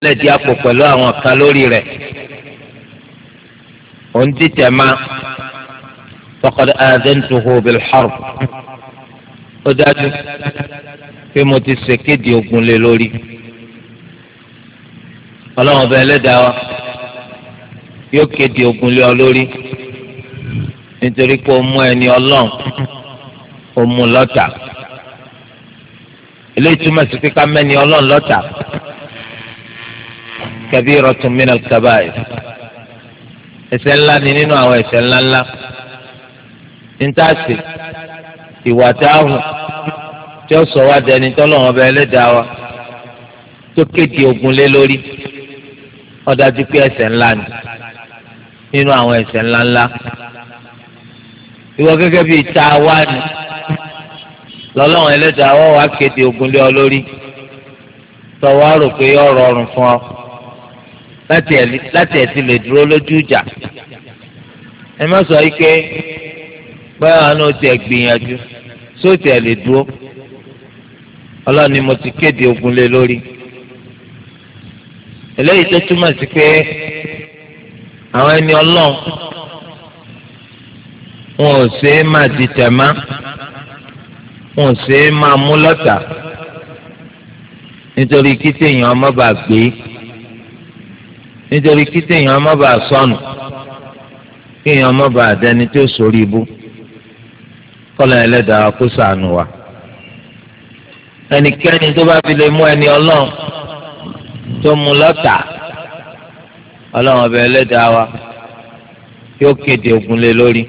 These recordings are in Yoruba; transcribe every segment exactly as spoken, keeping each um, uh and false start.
lẹ́dí àpò pẹ̀lú àwọn kan lórí rẹ̀ òun dìtẹ̀ ma faqad aadhantuhu bil harb ó dájú pé mo ti ṣèkéde ogun lé lórí ọlọ́run ọba ẹlẹ́dàá wa yóò kéde ogun lé ọ lórí nítorí pé ó mú ẹni ọlọ́run ó mú lọ́tà eléyìí túmọ̀ sí pé ká mẹ́ni ọlọ́run lọ́tà kabiratun minal kabair ẹ̀ṣẹ̀ ńlá ni nínú àwọn ẹ̀ṣẹ̀ ńlá ńlá nítaàsì ìwà táàhùn tí ó sọ wá dẹni tọ́lọ́run ọba ẹlẹ́dàá wa tó kéde ogun lé lórí ó dájú pé ẹ̀ṣẹ̀ ńlá ni nínú àwọn ẹ̀ṣẹ̀ ńlá ńlá ìwọ gẹ́gẹ́ bíi tá a wá ni lọ́lọ́run ẹlẹ́dàá wa wá kéde ogun lé ọ lórí tọwọ́ rò pé yọ rọrùn fún ọ láti ẹ̀ ti lè dúró lójú ìjà ẹ má sọ yìí pé báyọ̀ àánú ti ẹ̀ gbìyànjú sóòtì ẹ̀ lè dúró ọlọ́run ni mo ti kéde ogun lé lórí eléyìí tó túmọ̀ sí pé àwọn ẹni ọlọ́run wọn ò ṣe é máa di tẹ̀má wọn ò ṣe é máa mú lọ́tà nítorí kí téèyàn ọmọ bá gbé nítorí kí téèyàn ọmọ bá sọnù kéèyàn ọmọ bá dẹni tó sórí ibú kọ́lá ẹlẹ́dàá kó ṣàánú wa ẹnikẹ́ni tó bá fi lè mú ẹni ọlọ́run tó mú lọ́tà ọlọ́run ọbẹ̀ ẹlẹ́dàá wa yóò kéde ogun lé lórí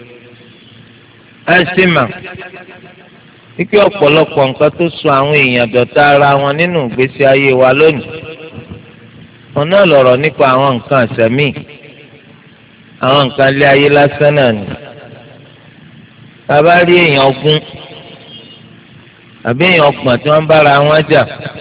ẹ sì mà wípé ọ̀pọ̀lọpọ̀ nǹkan tó sọ àwọn èèyàn dọ̀tá ara wọn nínú ìgbésí ayé wa lónìí wọn náà lọ̀rọ̀ nípa àwọn nǹkan àṣẹmí àwọn nǹkan ilé ayé lásán náà ni bàbá rí èèyàn ogún àbí èèyàn ọgbọ̀n tí wọ́n bára wọn jà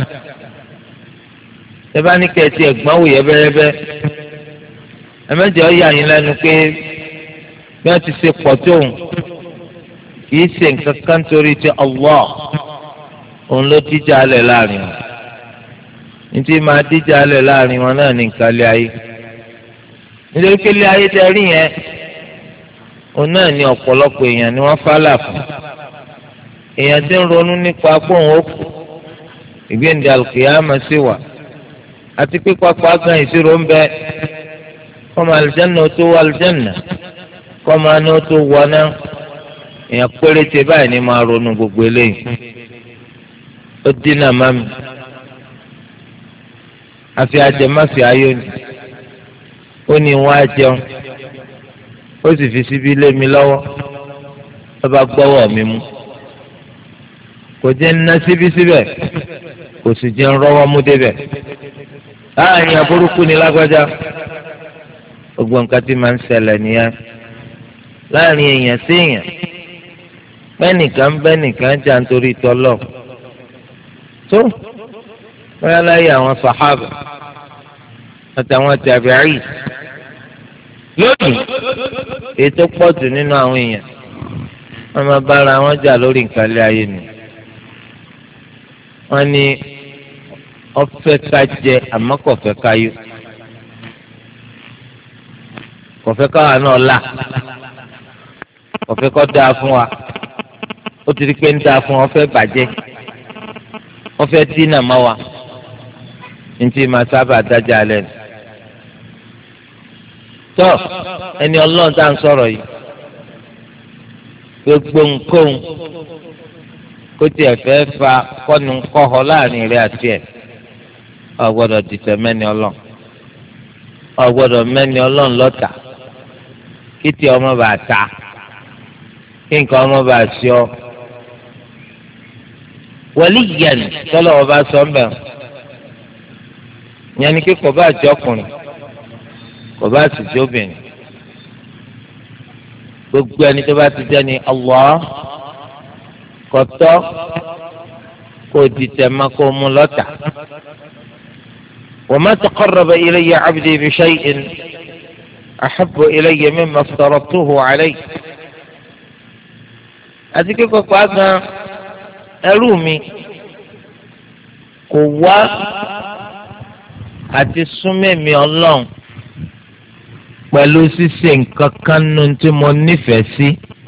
ẹ bá ní kẹ́ẹ̀tì ẹ̀gbọ́n wò yẹ́bẹ́yẹ́bẹ́ ẹ mẹ́jọ yà yín lẹ́nu pé bí wọ́n ti ṣe pọ̀ tóun kìí ṣe nǹkan kan torí ti Allah òun ló díjà alẹ̀ láàrin wọn nítorí máa díjà alẹ̀ láàrin wọn náà ní nǹkan lé ayé nítorí pé lé ayé tẹ rí yẹn òun náà ní ọ̀pọ̀lọpọ̀ èèyàn ni wọ́n fálà fún èèyàn tí ń ronú nípa pòun ó kù ìgbéǹde alùkìyàmọ̀ sí wà àti pé pápá gan ìṣirò ń bẹ kọ́mọ àlùjánnà ó tó wọ àlùjánnà kọ́mọ àná ó tó wọ náà èèyàn péréte báyìí ni máa ronú gbogbo eléyìí ó dínà má mi àfi ajẹmásì ayọ̀ ni ó ní wọn á jẹun ó sì fi síbi lé mi lọ́wọ́ ó bá gbọ́wọ́ mi mú kò jẹ́ ń ná síbi síbẹ̀ kò sì jẹ́ ń rọ́wọ́ mú débẹ̀ láàrin aburúkú ni lágbájá gbogbo nǹkan tí máa ń ṣẹlẹ̀ nìyẹn láàrin èèyàn sí èèyàn bẹ́nìkan bẹ́nìkan jà nítorí tọ́lọ̀ tó bóyá láyé àwọn sàhábà àtàwọn tàbí'í lónìí ètò pọ̀jù nínú àwọn èèyàn wọ́n máa bára wọn jà lórí nǹkan lé ayé ni wọ́n ní ọ̀fẹ́ ká jẹ àmọ́ kò fẹ́ ká yó kò fẹ́ káwa náà là kò fẹ́ kó dáa fún wa ó ti di pé ń dáa fún ọ fẹ́ bàjẹ́ ọ fẹ́ dínà má wa ntí máa sábà dájà lẹ́nu tó ẹni ọlọ́run tá à ń sọ̀rọ̀ yìí gbogbo nǹkan kó tiẹ̀ fẹ́ fa kọ́nu kọ́họ láàrin rẹ̀ àti ẹ̀ ọ gbọ́dọ̀ dìtẹ̀ mẹ́ni ọlọ́run ọ gbọ́dọ̀ mẹ́ni ọlọ́run lọ́tà kí tí ọmọ bá ta kí nǹkan ọmọ bá sí ọ waliyan tọ́lọ̀ ọba sọ ń bẹ̀ yẹn ni kí kò bá jẹ́ ọkùnrin kò bá sì jẹ́ obìnrin gbogbo ẹni tó bá ti jẹ́ ni Allah kọ̀tọ́ kò dìtẹ̀ má kó mú lọ́tà wa ma taqarraba ilayya abdi bi shay'in ahabbu ilayya mimma aftaratuhu alayhi àti kíkọ́ pàápàá ẹrú mi kò wá àti súnmẹ́mi ọlọ́run pẹ̀lú ṣíṣe nǹkan kan nù tí mo nífẹ̀ẹ́ sí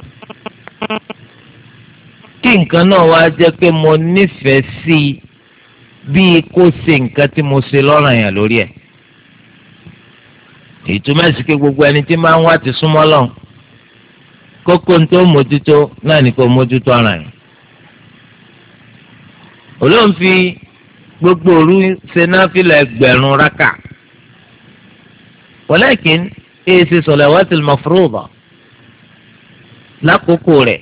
kí nǹkan náà wá jẹ́ pé mo nífẹ̀ẹ́ sí bíi kó ṣe nǹkan tí mo ṣe lọ́ranyàn lórí ẹ̀. ìtumọ̀ sí pé gbogbo ẹni tí máa ń wá ti súnmọ́ lọ́n kókó tó mójútó náà ní kó mójútó ara yẹn. olóhùn fi gbogbo òru ṣe náfìlà ẹgbẹ̀rún rákà walakin èsì salawatil mafruḍa lákòókò rẹ̀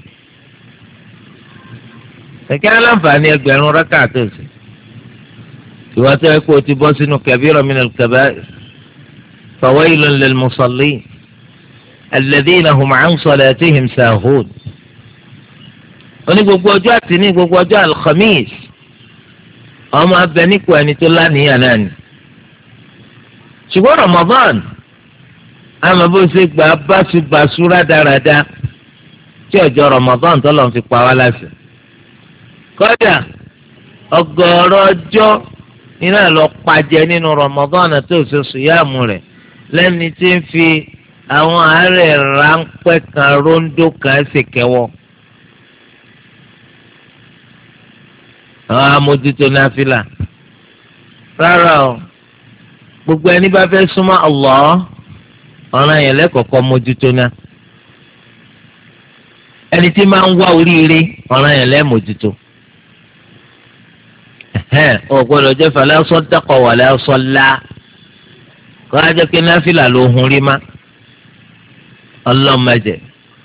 kẹ̀kẹ́ aláǹfààní ẹgbẹ̀rún rákà tó ṣe ìwà tó yẹ kó o ti bọ́ sínú kabira minal kaba'ir fawailun lil musallin alladhina hum an salatihim sahun. oní gbogbo ọjọ́ àtìní gbogbo ọjọ́ alkhamis ọmọ abẹ nípò ẹni tó lánìyàn náà ni. ṣùgbọ́n Ramadan àmọ́ bó ṣe gbà báṣubàṣu rádaràda tí ọjọ́ Ramadan tó lọ́n fi pa wá láṣẹ. kọ́dà ọgọ́rọ̀ ọjọ́ iná lọ pàjẹ́ nínú Ramadan tó ṣe sùyàmù rẹ̀ lẹ́ni tí ń fi àwọn àárẹ̀ ráńpẹ́ kan róńdó kan ṣe kẹwọ́. àwọn amójútó náfìlà rárá o gbogbo ẹni bá fẹ́ súnmọ́ Allah ọ̀ràn yẹn lẹ́kọ̀ọ́kọ́ mójútó náà ẹni tí máa ń wá oríire ọ̀ràn yẹn lẹ́mójútó. ọ̀ gbọ́dọ̀ jẹ́ fala saddaqa wala salla kọ́ ajẹ́ pé náfìlà ló hun rí má ọlọ́mọdé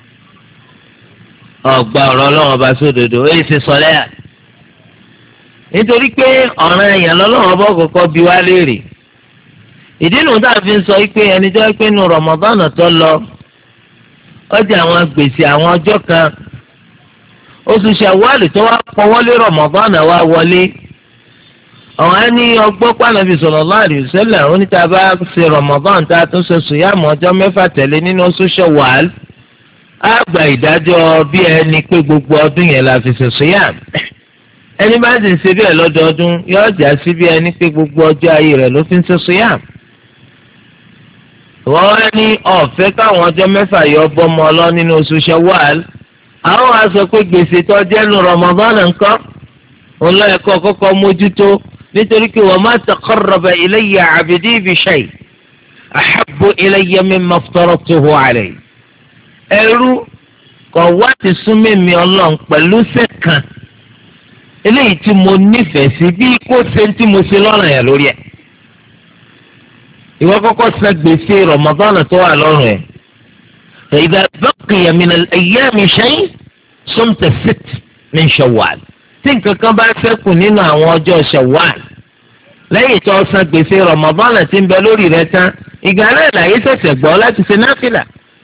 ọgbà ọ̀rọ̀ ọlọ́wọ́n bá sódodo èyí ṣe sọlẹ́ à nítorí pé ọ̀ràn èèyàn lọ́lọ́wọ́n bọ́ kọ́kọ́ bí wá léèrè ìdí nu tá a fi ń sọ pé ẹni tó pé nu Ramadan tó lọ ọjà àwọn gbèsè àwọn ọjọ́ kan oṣù Ṣawwal tó wá pọ́wọ́lé Ramadan wá wọlé àwọn á ní ọgbọ́n pànàbí sallallahu alaihi wasallam oníta bá ṣe Ramadan tá a tún ṣe sùyàmù ọjọ́ mẹ́fà tẹ̀lé nínú oṣù Ṣawwal á gba ìdájọ́ bí ẹni pé gbogbo ọdún yẹn la fi ṣe sùyàmù ẹni bá sì ń ṣe bẹ́ẹ̀ lọ́dọọdún yóò jà sí bí ẹni pé gbogbo ọjọ́ ayé rẹ̀ ló fi ń ṣe sùyàmù. wọ́n wá ní ọ̀fẹ́ káwọn ọjọ́ mẹ́fà yọ bọ́mọ ọlọ́ nínú oṣù Ṣawwal àwọn á sọ pé gbèsè tó jẹ́nu Ramadan nǹkan òun lọ́ọ́ ẹ̀kọ́ kọ́kọ́ mójútó nítorí pé wa ma taqarraba ilayya 'abdi bi shay' ahabbu ilayya mimma aftaradtuhu 'alayhi. ẹrú kọ̀ wá ti súnmọ́ mi Ọlọ́run pẹ̀lú sẹ́kàn eléyìí tí mo nífẹ̀ẹ́ sí bí kò ṣe tí mo ṣe lọ́rùn yẹn lórí ẹ̀. ìwọ kọ́kọ́ san gbèsè Ramadan tó wà lọ́rùn ẹ̀. fa idha baqiya min al-ayyami shay' sumta sitt min Shawwal. tí nǹkan kan bá ṣẹ́kù nínú àwọn ọjọ́ Shawwal lẹ́yìn tó san gbèsè Ramadan tí ń bẹ lórí rẹ̀ tán ìgbà náà làyè ṣẹ̀ṣẹ̀ gbọ́ láti ṣe náfìlà.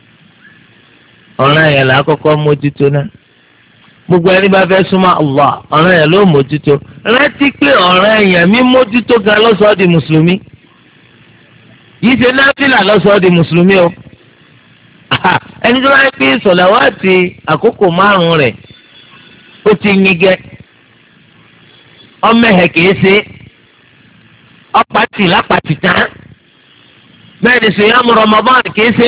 ọ̀ràn yẹn là á kọ́kọ́ mójútó náà gbogbo ẹni bá fẹ́ súnmọ́ Allah ọ̀ràn yẹn ló mójútó rántí pé ọ̀ràn yẹn mi mójútó gan lọ́sọ̀ọ́ di mùsùlùmí yìí ṣe náfìlà lọ́sọ̀ọ́ di mùsùlùmí o ẹni tó bá ń pín sọ̀làwátì àkókò márùn-ún rẹ̀ ó ti yingẹ́ ọmọọ̀hẹ̀ kìí ṣe ọ̀pàtì lápàtì tán bẹ́ẹ̀ ni sèyàmù Ramadan kìí ṣe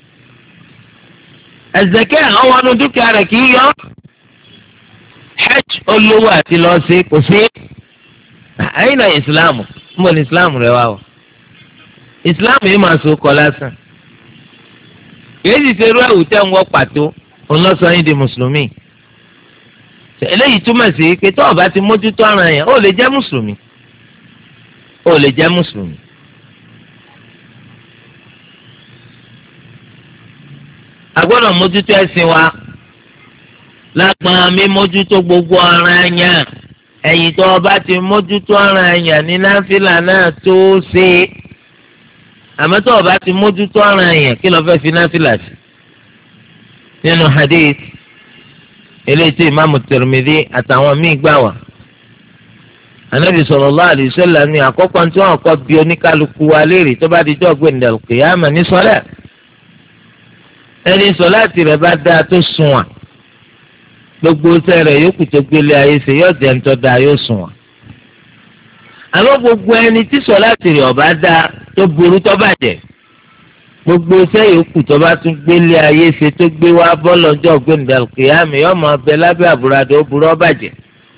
ẹ̀zẹ̀kẹ́ àwọn ọ̀nù dúkìá rẹ̀ kìí yọ hajj olówó àti lọ sí kò sí ẹ̀yin náà ìsìláàmù ń bọ̀ ní ìsìláàmù rẹ̀ wá o ìsìláàmù yìí máa so kọ lásán kìí ṣe irú ẹ̀wù tẹ́ ń wọ́ pàtó ọlọ́sàn yìí di mùsùlùmí eléyìí túmọ̀ sí pé tó o bá ti mójútó ọ̀ràn yẹn ó lè jẹ́ mùsùlùmí ó lè jẹ́ mùsùlùmí. a gbọ́dọ̀ mójútó ẹ̀sìn wa lágbọn mi mójútó gbogbo ọ̀ràn yẹn ẹ̀yìn tó o bá ti mójútó ọ̀ràn yẹn ní náfìlà náà tó ṣe àmọ́ tó o bá ti mójútó ọ̀ràn yẹn kí ló fẹ́ fi náfìlà sí. nínú hadith eléyìí tí ìmáàmù Tirmidhi àtàwọn míì gbà wá Ànábì sallallahu alaihi wasallam ní àkọ́kọ́ tí wọ́n kọ́ bí oníkálukú wa léèrè tó bá di jọ́ gbẹ̀ndẹ̀ al-qiyāmah ní sọ́lẹ̀ ẹni sọ́láàtì rẹ̀ bá dáa tó sunwọ̀n gbogbo sẹ́rẹ̀ yókù tó gbélé ayé ṣe yóò jẹ́ ńtọ́ dáa yóò sunwọ̀n àmọ́ gbogbo ẹni tí sọ̀láàtì rẹ̀ ọ̀bá dá tó burú tó bàjẹ́ gbogbo iṣẹ́ yòókù tó bá tún gbélé ayé ṣe tó gbé wá bọ́ọ̀lù ọjọ́ ògbóǹda kìyàmì yóò máa bẹ lábẹ́ àbúradà ó burú ó bàjẹ́.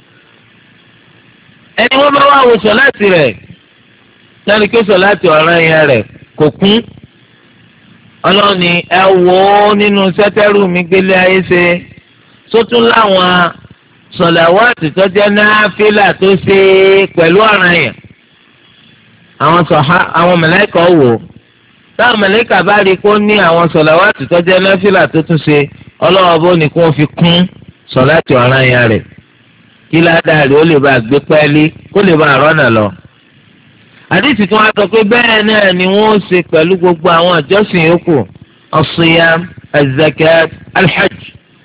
ẹni wọ́n bá wá wo sọ̀láàtì rẹ̀ sani kí sọ̀láàtì ọ̀ràn yẹn rẹ̀ kò kún ọlọ́ni ẹ wò ó nínú sẹ́tẹ́rù mi gbélé ayé ṣe sótún láwọn sọ̀làwátì tó jẹ́ náfìlà tó ṣe pẹ̀lú ọ̀ràn yẹn àwọn sọ̀há àwọn màláíkà wò ó táwọn màláíkà bá rí kó ní àwọn sọ̀làwátì tó jẹ́ náfìlà tó tún ṣe ọlọ́wọ́ bó ní kó fi kún sọ̀láàtì ọ̀ràn yẹn rẹ̀ kí ládàá rẹ̀ ó lè bá gbé pẹ́ẹ́lí kó lè bá rọ́nà lọ. àdìsí tí wọ́n sọ pé bẹ́ẹ̀ náà ni wọ́n ṣe pẹ̀lú gbogbo àwọn ìjọsìn yòókù as-siyam az-zakat al-hajj.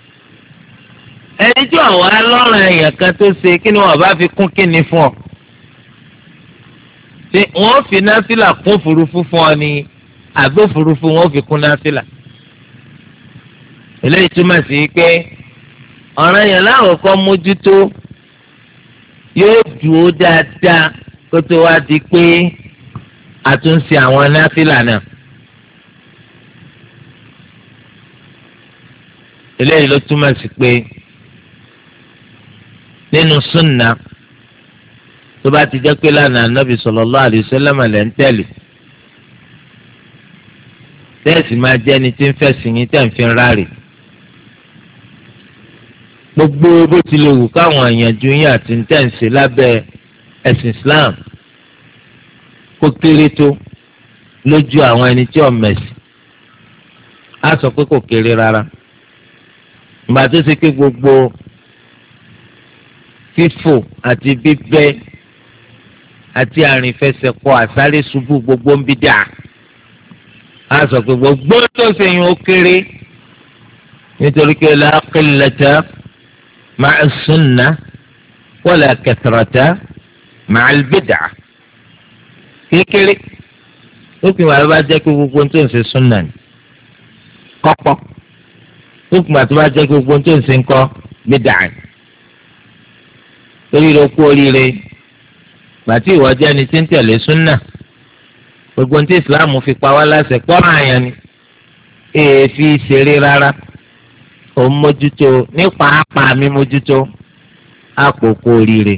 ẹni tí àwọn alọ́run èèyàn kan tó ṣe kí ni wọ́n bá fi kún kí ni fún ọ. ṣé wọ́n fi náfìlà kún òfurufú fún ọ ni àbí òfurufú wọ́n fi kún náfìlà. eléyìí túmọ̀ sí pé ọ̀ràn yẹn láwọn kan mójútó yóò dúró dáadáa kó tó wá di pé àtúnṣe àwọn náfìlà náà. eléyìí ló túmọ̀ sí pé nínú súnà tó bá ti jẹ́ pé lánàá Nábì sallallahu alaihi wasallam lẹ́ ń tẹ̀lé tẹ́ẹ̀sì máa jẹ́ ẹni tí ń fẹ̀sìn yín tẹ̀ ń fi ráàlì. gbogbo bó tilẹ̀ wù káwọn àyànjú yín àti ń tẹ̀ ń ṣe lábẹ́ ẹ̀sìn Islam kó kéré tó lójú àwọn ẹni tí ò mẹ̀sìn á sọ pé kò kéré rárá. ìgbà tó ṣe pé gbogbo fífò àti bíbẹ́ àti àrìnfẹsẹ̀kọ àsáré ṣubú gbogbo ń bí dà á sọ pé gbogbo tó ṣe yín ó kéré nítorí pé la qillata ma'a sunnah wala kathrata ma'a al-bid'ah kékeré ó kì í wà ló bá jẹ́ pé gbogbo tó ń ṣe súnà ní kọ́pọ́ ó kì í wà tó bá jẹ́ pé gbogbo tó ń ṣe ń kọ́ bid'ah torí ló kú oríire gbàtí ìwọ jẹ́ ẹni tí ń tẹ̀lé súnà gbogbo tí Islam fi pa wá láṣẹ pọ́nrán àyàn ni èèfi ṣeré rárá ó mójútó ní pàápàá mi mójútó àpòkò oríire.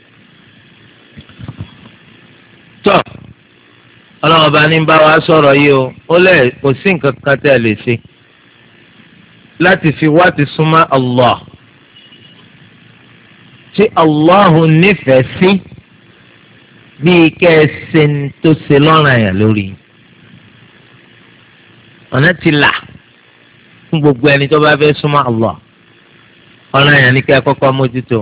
tọ́ ọlọ́run bá ní bá wa sọ̀rọ̀ yìí o ó lẹ̀ kò sí nǹkan kan tẹ́ ẹ lè ṣe láti fi wá ti súnmọ́ Allah tí Allah nífẹ̀ẹ́ sí bíi kẹ́ẹ̀sẹ̀ tó ṣe lọ́rùn àyàn lórí ọ̀nà ti là fún gbogbo ẹni tó bá fẹ́ súnmọ́ Allah ọ̀ràn àyàn ní kẹ́ kọ́kọ́ mójútó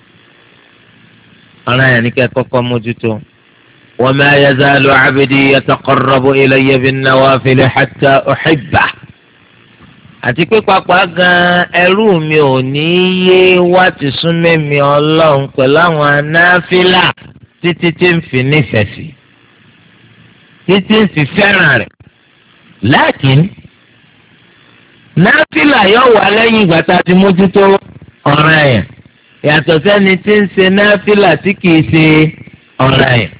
ọ̀ràn àyàn ní kẹ́ kọ́kọ́ mójútó. وما يزال عبدي يتقرب إلي بالنوافل حتى أحبه àti pé pàápàá gan ẹrú mi ò ní yé wá ti sún mẹ́mi ọlọ́run pẹ̀lú àwọn anáfílà títí tí ń fi nífẹ̀ẹ́ sí títí ń fi fẹ́ràn rẹ̀ lákìn náfílà yóò wá lẹ́yìn ìgbà tá a ti mójútó ọ̀ràn yẹn yàtọ̀ sẹ́ni tí ń ṣe náfílà tí kìí ṣe ọ̀ràn yẹn.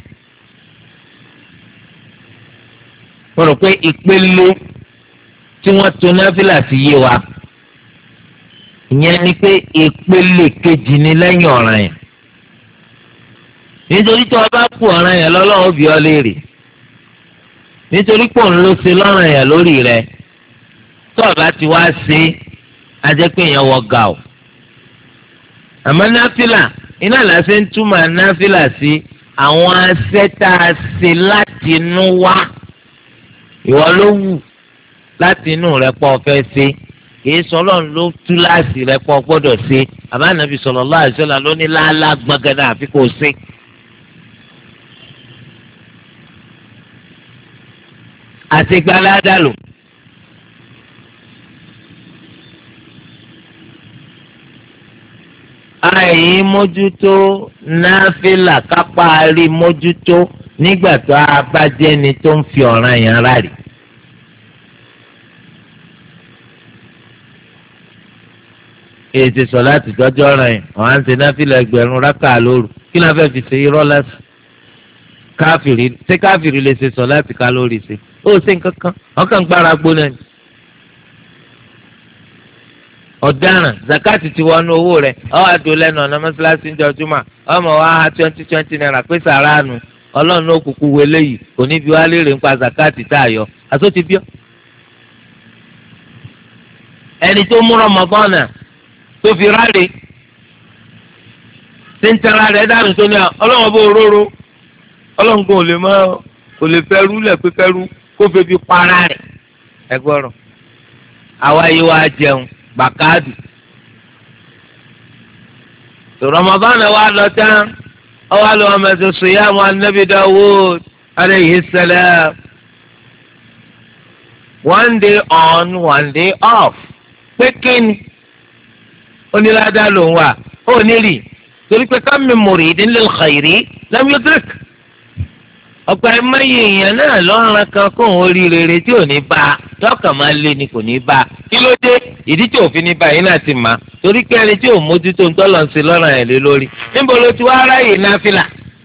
mo rò pé ìpele tí wọ́n to náfìlà sí yé wa ìyẹn ni pé ìpele kejì ni lẹ́yìn ọ̀ràn yẹn nítorí tí wọ́n bá kú ọ̀ràn yẹn lọ́lọ́run bí ọ léèrè nítorí pò ń lọ sí lọ́ràn yẹn lórí rẹ̀ tó o bá ti wá sí ajẹ́ pé èèyàn wọ gà o àmọ́ náfìlà iná làásì ń túmọ̀ náfìlà sí àwọn asẹ́tà ṣe láti inú wá ìwọ ló wù láti inú rẹ pọ̀ fẹ́ ṣe kìí sọlọ́n ló tú láàsì rẹ pọ̀ gbọ́dọ̀ ṣe àbá nàbì sallallahu alaihi wasallam ló ní láàlá gbọ̀ngàn àfi kò ṣe. àti gbalada lò àì mójútó náfìlà kápá rí mójútó nígbà tó a bá jẹ́ni tó ń fi ọ̀ràn yẹn rárí. ètò sọ̀lá ti tọ́jú ọ̀ràn yẹn wọ́n á ń ṣe náfìlà ẹgbẹ̀rún rákà lóru kí ló fẹ́ fi ṣe irọ́ lásán káfìrí ṣé káfìrí lè ṣe sọ láti ká lórí ṣe ó ṣe nǹkan kan ọkàn gbára gbóná ni. ọ̀daràn zakati ti wọnú owó rẹ̀ ọ̀ àdó lẹ́nu ọ̀nà mọ́ṣáláṣí ń jọjúmọ́ ọmọ wa ha twenty twenty naira pé sàránù ọlọ́run ó kúkú wọlé yìí kò ní bí wá léèrè ń pa zakati tá a yọ àtó ti bíọ́. ẹni tó mú Ramadan tó fi ráre tí ń tẹ́ra rẹ̀ dànù tó ní ọlọ́run bó róró ọlọ́run kò lè má kò lè fẹ́ rú lẹ̀ pé fẹ́ rú kó fẹ́ fi para rẹ̀ ẹgbọ́rọ̀ àwa yìí wá jẹun bàkáàdì Ramadan wa lọ tán ọwọ́ àlọ́ ọmọ ẹ̀sìn sùyàmù anabi Dawud alayhi salam one day on one day off pé kíni onílàdá ló ń wà ó ní rí torí pé kam min muridin lil khayri lam yudrik ọ̀pọ̀ ẹ̀mọ́yé èèyàn náà lọ́rùn kan kó òun rí rere tí ò ní bá a lọ́kàn máa lé ni kò ní bá a kí ló dé ìdí tí òfin ní bá yín náà ti mà torí pé ẹni tí ò mójútó ń tọ́lọ̀ ń ṣe lọ́rùn ẹ̀ lé lórí níbo ló ti wá ráyè náfìlà.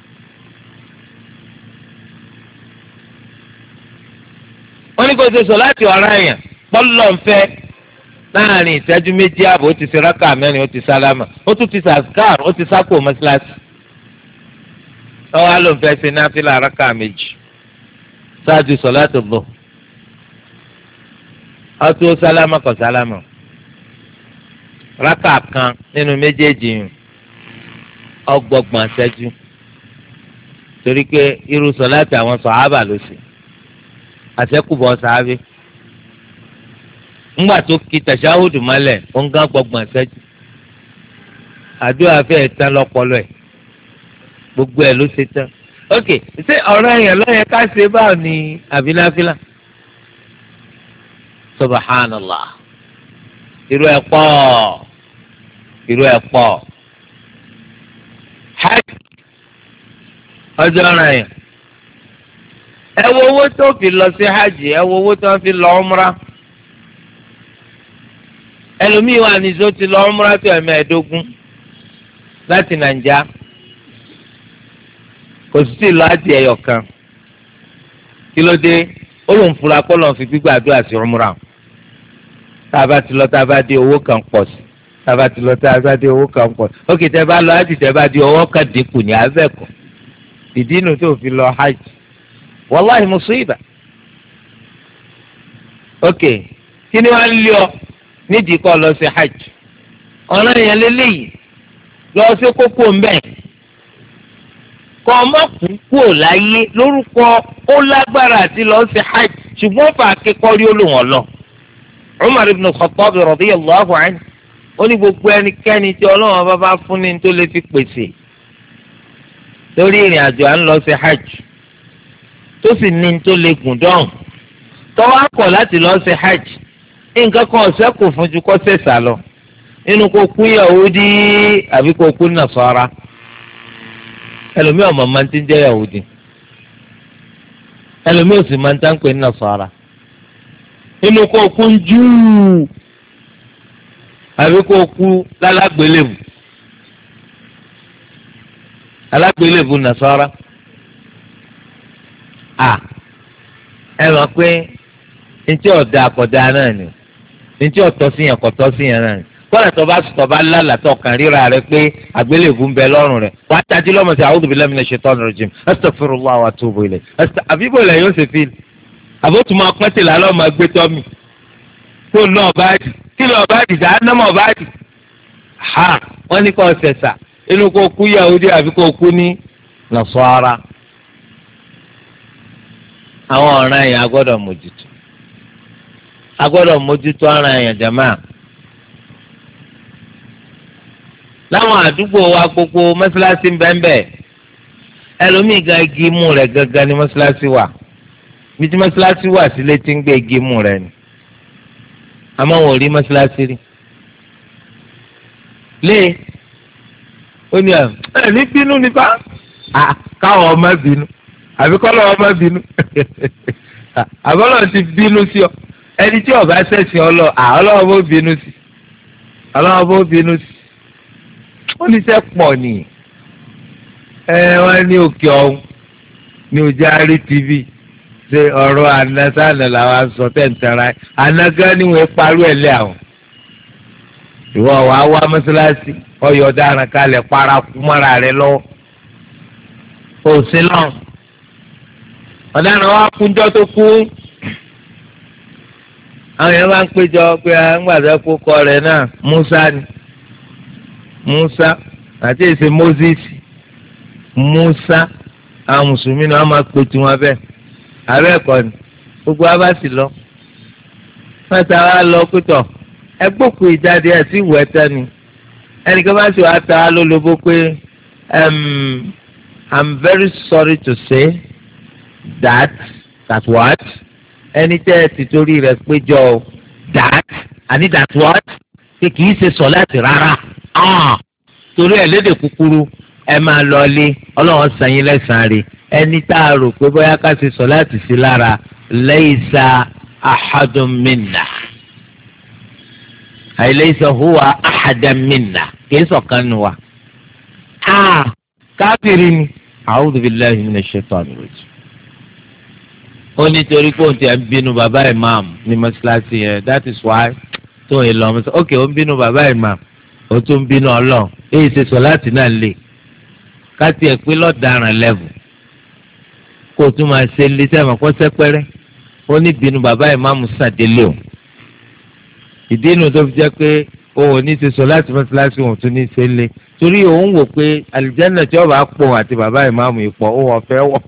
wọ́n ní kó ṣe sọ láti ọ̀rá èèyàn pọ́lọ́ ń fẹ́ láàrin ìṣẹ́jú méjì ààbò ó ti ṣe rákà mẹ́rin ó ti sálámà ó tún ti sàkár ó ti sákò mọ́ṣáláṣí ọwọ́ ló ń fẹ́ ṣe náfìlà rákà méjì ṣáájú sọ̀láàtù bọ̀ ọtún sálámà kọ̀ sálámà rákà kan nínú méjèèjì yìí ọgbọgbọ̀n ṣẹ́jú torí pé irú sọ̀láàtì àwọn sọ̀hábà ló ṣe àṣẹ́kùbọ̀ sàábé ńgbà tó kí tàṣáhùdù mọ́lẹ̀ ó ń gán gbọgbọ̀n ṣẹ́jú àdúrà fẹ́ẹ̀ tán lọ́pọlọ ẹ̀ gbogbo ẹ̀ ló ṣe tán ok ṣé ọ̀rọ̀ yẹn lọ́yẹ ká ṣe báwo ni àbínáfílà subhanallah irú ẹ̀ pọ̀ irú ẹ̀ pọ̀ hajj ọjọ́ ọ̀rọ̀ yẹn ẹ wo owó tó fi lọ sí hajj ẹ wo owó tó fi lọ umra ẹlòmíì wà ní tó ti lọ umra tó ẹ̀mẹ́ẹ̀ẹ́dógún láti nàìjíríà kò sì sí lọ àti ẹyọ kan kí ló dé ó lòun fura kó lòun fi gbígbàdúrà sí umra tá a bá ti lọ tá a bá dé owó kan pọ̀ sí tá a bá ti lọ tá a bá dé owó kan pọ̀ sí ókè tẹ́ bá lọ hajj tẹ́ bá dé owó kan dínkù ní abẹ́kọ̀ ìdí inú tó fi lọ hajj wàláhi musiba ókè kí ni wọ́n lé ọ nídìí kọ́ lọ sí hajj ọ̀nà yẹn lélẹ́yìí lọ sí kókó mbẹ́ kọ́ ọmọ kúkú ò láyé lórúkọ ó lágbára àti lọ sí hajj ṣùgbọ́n fà kékọ́rí olùwọ̀n lọ. Umar ibn Khattab radiyallahu anhu ó ní gbogbo ẹnikẹ́ni tí ọlọ́run bá bá fún ní tó lè fi pèsè lórí ìrìn àjò à ń lọ sí hajj tó sì ní tó lè gùn dọ́hùn tọ́wọ́ akọ̀ láti lọ sí hajj nǹkan kan ọ̀sẹ́ kò fún ju kọ́ sẹ̀sà lọ nínú kó kú Yahudi àbí kó kú Nasara ẹlòmíì ọmọ máa ń ti jẹ́ Yahudi ẹlòmíì ò sì máa ń tán pé Nasara nínú kó kú Júù àbí kó kú lálágbélébù alágbélébù Nasara à ẹ mọ̀ pé ntí ọ̀dà àkọ́dá náà ni ntí ọ̀tọ́ sí yẹn kọ́tọ́ sí yẹn náà ni kọ́lá tó bá sùtọ̀ bá lálà tó kàn ríra rẹ pé àgbélébùú ń bẹ lọ́rùn rẹ wà á tají lọ́mọ sí a'udhu billahi minash shaitanir rajim astaghfirullah wa atubu ilayh àbíbò ilẹ̀ yóò ṣe fi àbótú máa pọ́n tìlà lọ́ọ́ máa gbé tọ́mì tó náà bá dì kí lọ́ọ́ bá dì dáa náà bá dì ha wọ́n ní kó ṣẹ̀ṣà inú kó kú Yahudi àbí kó kú ní Nasara àwọn ọ̀ràn yẹn agbọ́dọ̀ mójútó agbọ́dọ̀ mójútó ọ̀ràn yẹn jàmáà. láwọn àdúgbò wa gbogbo mọ́ṣáláṣí ń bẹ́ẹ̀ bẹ́ẹ̀ ẹlòmíì gan igi imú rẹ̀ gangan ni mọ́ṣáláṣí wà bí tí mọ́ṣáláṣí wà sílé tí ń gbé igi imú rẹ̀ ni àmọ́ wọn ò rí mọ́ṣáláṣí rí. lé ó ní ẹ ní bínú nípa káwọn ọmọ bínú àbí kọ́lọ́ ọmọ bínú àbọ́lọ́ ti bínú sí ọ ẹni tí ọba ṣẹ̀sìn ọlọ́ ọlọ́wọ́ bó bínú sí ọlọ́wọ́ bó bínú sí. wọ́n ní sẹ́ pọ̀ ní ẹ wọ́n ní òkè ọ̀hún ní ojú àárí tv ṣe ọ̀rọ̀ ànásánà làwọn sọ tẹ̀ǹtẹ̀ra ànágán ni wọ́n parú ẹ̀ lé àwọn. ìwọ wàá wá mọ́sálásí ọyọ̀ ọ̀daràn kalẹ̀ paraku mọ́ra rẹ lọ́wọ́ òsè lọ́n ọ̀daràn wa kúnjọ́ tó kú àwọn yẹn máa ń péjọ pé à ń gbàdúrà kó kọ rẹ̀ náà Musa ni Musa àti èsè Moses Musa àwọn mùsùlùmí ni wọ́n máa pè tiwọn bẹ́ẹ̀ àbẹ́ ẹ̀kọ́ ni gbogbo wa bá sì lọ wọ́n ta wá lọ pẹ́tọ̀ ẹgbọ́kù ìjáde àti ìwọ ẹ̀tẹ́ ni ẹnìkan bá sì wá ta wá lólobó pé I'm very sorry to say that that what ẹni tẹ́ ẹ ti torí rẹ̀ péjọ that àní that what pé kì í ṣe sọ láti rárá torí ẹ̀ lédè kúkúrú ẹ máa lọ ilé ọlọ́run san yín lẹ́sàn-án rẹ̀ ẹni tá a rò pé bóyá ká ṣe sọ láti sí lára laysa ahadun minna àyè laysa huwa ahadan minna kìí sọ̀kan nù wa. káfíìrì ni a'udhu billahi minash shaitani rajim. ó ní torí pé òun ti ẹ̀ ń bínú bàbá imam ní mọ́ṣáláṣí yẹn that is why tó ń lọ mọ́ṣáláṣí ok ó ń bínú bàbá imam ó tún ń bínú ọlọ́run èyí ṣe sọ láti náà lè káti ẹ̀ pé lọ́ọ̀daràn lẹ́vù kó o tún máa ṣe lé sẹ́wọ̀n kó sẹ́pẹ́rẹ́ ó ní bínú bàbá ìmáàmù sàdélé o ìdí inú tó fi jẹ́ pé òun ò ní ti sọ láti mọ́ṣáláṣí òun tún ní ṣe lé torí òun wò pé àlìjánnà tí ọba pọ̀ àti bàbá ìmáàmù ìpọ̀ òun ọ̀fẹ́ wọ̀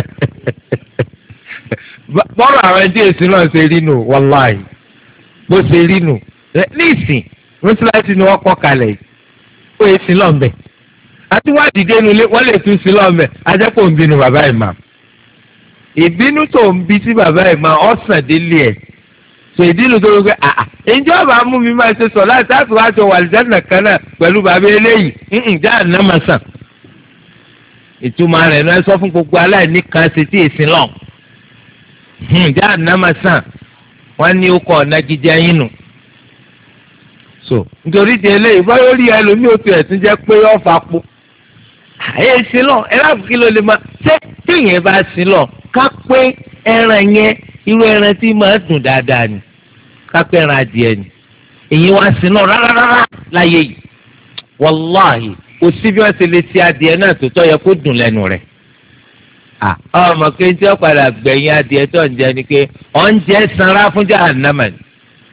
bọ́ọ̀rọ̀ àwọn ẹdí èsì náà ṣe rí nù wàláì bó ṣe rí nù ní ìsìn mọ́ṣáláṣí ni wọ́n kọ́ kalẹ̀ yìí ó yẹ sí lọ́nbẹ̀ àti wá dìde nulẹ̀ wọ́n lè tún sí lọ́nbẹ̀ ajẹ́pọ̀ ń bínú bàbá ìmáàmù ìbínú tó ń bí sí bàbá ìmáàmù ọ̀sán délé ẹ̀ so ìdínú tó ń gbé àà ìjọ bá mú mi máa ṣe sọ láti láti wá jọ wàlìjánà kan náà pẹ̀lú bàbá eléyìí ń já àná máa sàn ìtumọ̀ rẹ̀ náà sọ fún gbogbo aláìní kan ṣe tí èsì lọ já àná máa sàn wọ́n ní ó kọ ọ̀nà jíjẹ yín nù so nítorí di eléyìí báyọ̀ rí ẹlòmíì ó ti ẹ̀sìn jẹ́ pé ó fà po àyè sí lọ ẹ láàbù kí ló lè máa ṣé téèyàn bá sí lọ ká pé ẹran yẹn irú ẹran tí máa dùn dáadáa ni ká pé ẹran adìẹ ni èyí wá sí lọ rárá láyé yìí wàláhì kò sí bí wọ́n ṣe lè ṣe adìẹ náà tó tọ́ yẹ kó dùn lẹ́nu rẹ̀ ọmọ kéńtì ọ̀padà gbẹ̀yìn adìẹ tó ń jẹ ni pé ọ̀ ń jẹ́ sanra fún jahannama ni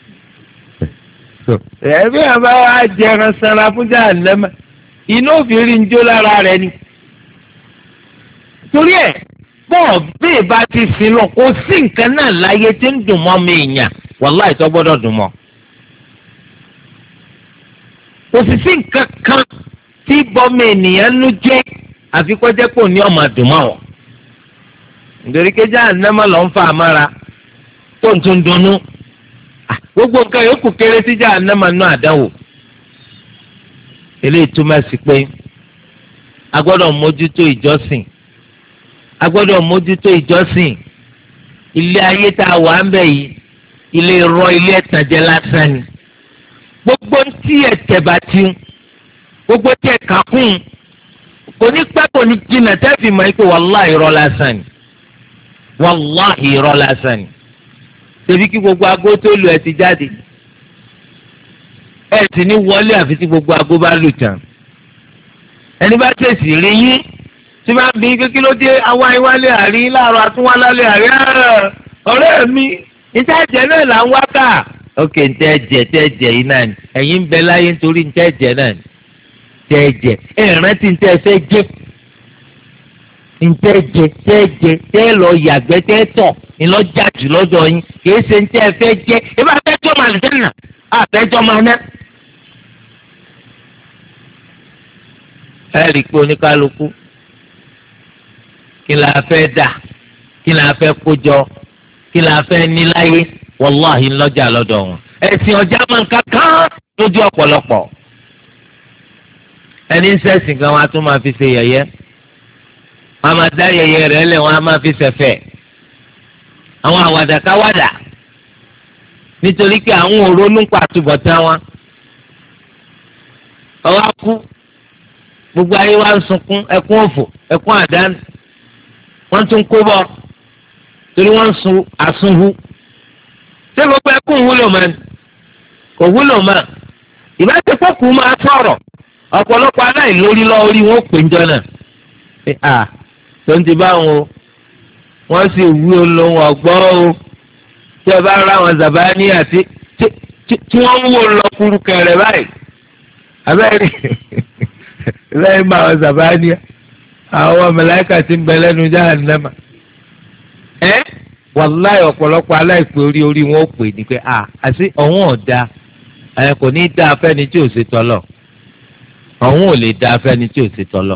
ẹbí àbá wa jẹran sanra fún jahannama iná òfin rí njó lára rẹ̀ ni torí ẹ̀ bọ́ọ̀ bẹ́ẹ̀ bá ti sin lọ kó sí nǹkan náà láyé tí ń dùn mọ́ mi èèyàn wàláhì tó gbọ́dọ̀ dùn mọ́ kò sì sí nǹkan kan tí bọ́mọ ènìyàn nú jẹ́ àfi kó jẹ́ pò ní ọmọ dùn mọ́ wọn nítorí pé jahannama ló ń fa àmàrà tó ń tún dunnú gbogbo nǹkan yòókù kéré sí jahannama nú àdánwò eléyìí túmọ̀ sí pé a gbọ́dọ̀ mójútó ìjọsìn a gbọ́dọ̀ mójútó ìjọsìn ilé ayé tá a wà ń bẹ̀ yìí ilé irọ́ ilé ẹ̀tànjẹ lásán ni gbogbo tí ẹ̀tẹ̀ bá ti ń gbogbo tí ẹ̀ka kún kò ní pẹ́ kò ní jìnnà tẹ́fì mọ́ ike wàláhì irọ́ lásán ni wàláhì irọ́ lásán ni tẹ̀bí kí gbogbo aago tó lù ẹ ti jáde ẹ sì ní wọlé àfi tí gbogbo aago bá lù tán ẹni bá tẹ̀sí rí yín tí máa bí kékeré ló dé àwọn àìwálé àrí láàárọ̀ àtúnwálálé àrí ọ̀rẹ́ mi níta ẹ̀jẹ̀ náà là ń wá ká ok níta ẹ̀jẹ̀ tẹ́ ẹ̀jẹ̀ yìí náà ni ẹ̀yin ń bẹ láyé nítorí níta ẹ̀jẹ̀ náà ni tẹ́ ẹ̀jẹ̀ ẹ̀ rántí níta ẹ̀fẹ́ jẹ́ níta ẹ̀jẹ̀ tẹ́ ẹ̀jẹ̀ tẹ́ lọ yàgbẹ́ tẹ́ tọ̀ ìlọ́jà jù lọ́dọ̀ yín kì í ṣe níta ẹ̀fẹ́ jẹ́ ibà fẹ́jọ́ máa lè dẹ́nà àfẹ́jọ́ máa ná. ẹ rí i pé oníkálukú kí la fẹ́ dà kí la fẹ́ kójọ kí la fẹ́ ní láyé wàláhì ńlọ́jà lọ́dọ̀ wọn ẹ̀sìn ọjà máa ń kankan lójú ọ̀pọ̀lọpọ̀ ẹni ń sẹ́sìn kan wọn a tún máa fi ṣe yẹ̀yẹ́ wọn a máa dá yẹ̀yẹ́ rẹ̀ lẹ̀ wọn a máa fi ṣẹ̀fẹ̀ àwọn àwàdàkáwàdà nítorí pé àwọn òrónú pa àtúbọ̀tán wọn ọwọ́ kú gbogbo ayé wa ń sunkún ẹkún òfò ẹkún àdánù wọ́n tún kó bọ́ torí wọ́n ń sun àsunhu ṣé gbogbo ẹkún wúlò mọ́ ni kò wúlò mọ́ ìbáṣe fọ́ọ̀kù máa sọ̀rọ̀ ọ̀pọ̀lọpọ̀ aláìlórí lọ orí wọn ò pè ń jọ náà ẹ à tó ń ti bá wọn o wọ́n sì wí olóhùn ọ̀gbọ́n o tí ẹ bá ra àwọn Zabani àti tí wọ́n ń wò lọ kúrú kẹrẹ báyìí abẹ́rẹ́ lẹ́yìn máa àwọn Zabani àwọn màláíkà tí ń bẹ lẹ́nu Jahannama ẹ́ wàláì ọ̀pọ̀lọpọ̀ aláìpẹ́ orí orí wọn ò pè ní pé à àti ọ̀hún ọ̀dà ẹ̀ kò ní í dá afẹ́ni tí ò ṣe tọ́lọ̀ ọ̀hún ò lè dá afẹ́ni tí ò ṣe tọ́lọ̀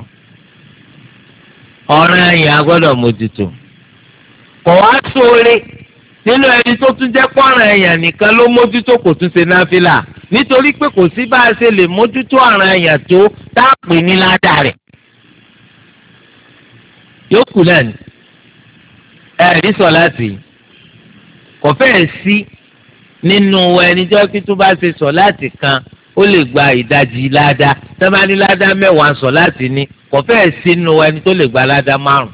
ọ̀ràn ẹ̀yìn agbọ́dọ̀ mójútó kò wá sóore nínú ẹni tó tún jẹ́ pọ́nrán ẹ̀yàn nìkan ló mójútó kò tún ṣe náfìlà nítorí pé kò sí bá a ṣe lè mójútó ọ̀ràn ẹ̀yàn tó dáàpè ní ládàá rẹ̀ yóò kù náà ni ẹ̀rí sọ láti kò fẹ́ẹ̀ sí nínú ẹni tó kí tó bá ṣe sọ láti kan ó lè gba ìdajì ládàá tẹ́mání ládàá mẹ́wàá sọ láti ní kò fẹ́ẹ̀ sí nínú ẹni tó lè gba ládàá márùn.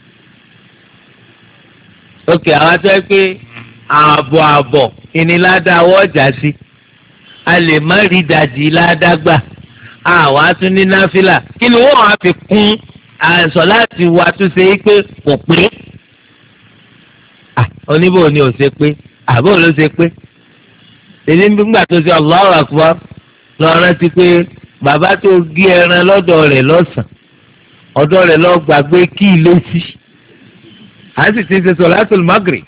ókè àwọn tó yẹ pé ààbọ̀ ààbọ̀ ìníládàá wọ́ọ̀jà sí a lè má rí ìdajì ládàá gbà àwọn atún ní náfìlà kí ni wọ́n á fi kún àṣọ láti wá tó ṣe é pé kò pé oníbò ni ò ṣe pé àbò ló ṣe pé èyí nígbà tó ṣe Allahu Akbar lọ rántí pé bàbá tó gé ẹran lọ́dọ̀ rẹ̀ lọ́sàn ọ̀dọ̀ rẹ̀ lọ gbàgbé kí ilé sí a sì ti ṣe sọ̀látùl Maghrib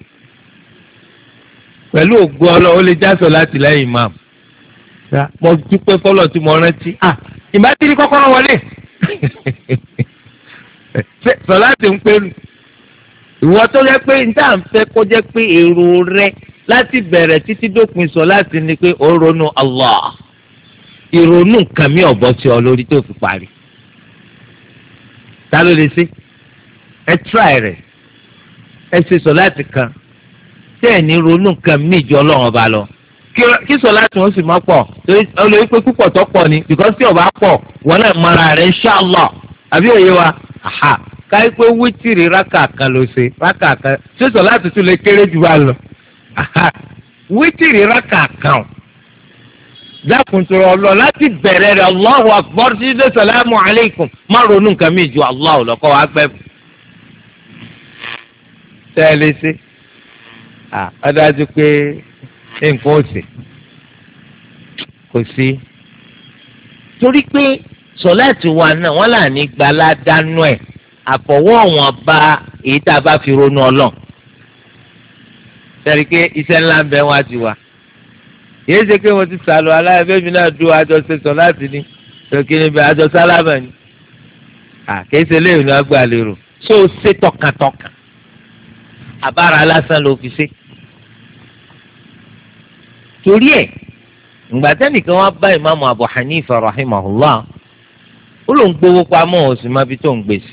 pẹ̀lú ògo ọlọ́ ó lè já sọ̀láàtì lẹ́yìn imam mo dúpẹ́ fọlọ́ tí mo rántí ah ìbá tí ní kọ́kọ́rọ́ wọlé sọ̀láàtì ń pè nù ìwọ tó jẹ́ pé níta ń fẹ́ kó jẹ́ pé èrò rẹ láti bẹ̀rẹ̀ títí dópin sọ láti ní pé ó ronú Allah ìrònú nǹkan mi ọ̀bọ tí ọ lórí tó fi parí ta ló lè ṣe ẹ tíráì rẹ ẹ ṣe sọ láti kan tẹ́ ẹ̀ ní ronú nǹkan mi ju Ọlọ́run ọba lọ kí sọ láti wọn sì má pọ̀ torí olórí pé púpọ̀ tó pọ̀ ni because tí ọba pọ̀ wọn náà mara rẹ inshallah àbí òye wa aha káyí pé wítìrì rákà kan ló ṣe rákà kan ṣíṣọ láti tún lè kéré jù wá lọ wítìrì rákà kan dákùntòrò ọlọ láti bẹ̀rẹ̀ rẹ̀ Allahu akbar sí ṣe sàlámù alaykum má ronú nǹkan mi ju Allahu lọ́kọ́ wa gbẹ́ bù. tẹ́lẹ̀ ṣe ọ dájú pé nǹkan ò sí kò sí torí pé sọláàtì wa náà wọ́n là ní gbalá dánú ẹ̀ àfọwọ́ wọn bá èyí tá a bá fi ronú ọlọ́n sẹ́ni pé iṣẹ́ ńlá ń bẹ wá ti wá yéé ṣe pé mo ti sàlù aláìbẹ́ mi náà dúró àjọ ṣe sọ láti ní tòkì níbi àjọ sálámà ni àkéṣe léyìn ní agbá lérò ṣé o ṣe tọkàntọkàn àbára lásán ló fi ṣe torí ẹ̀ ǹgbàtẹ́nìkan wá bá ìmáàmù Abu Hanifa rahimahullah ó ló ń gbowó pamọ́ ó sì máa fi tó ń gbèsè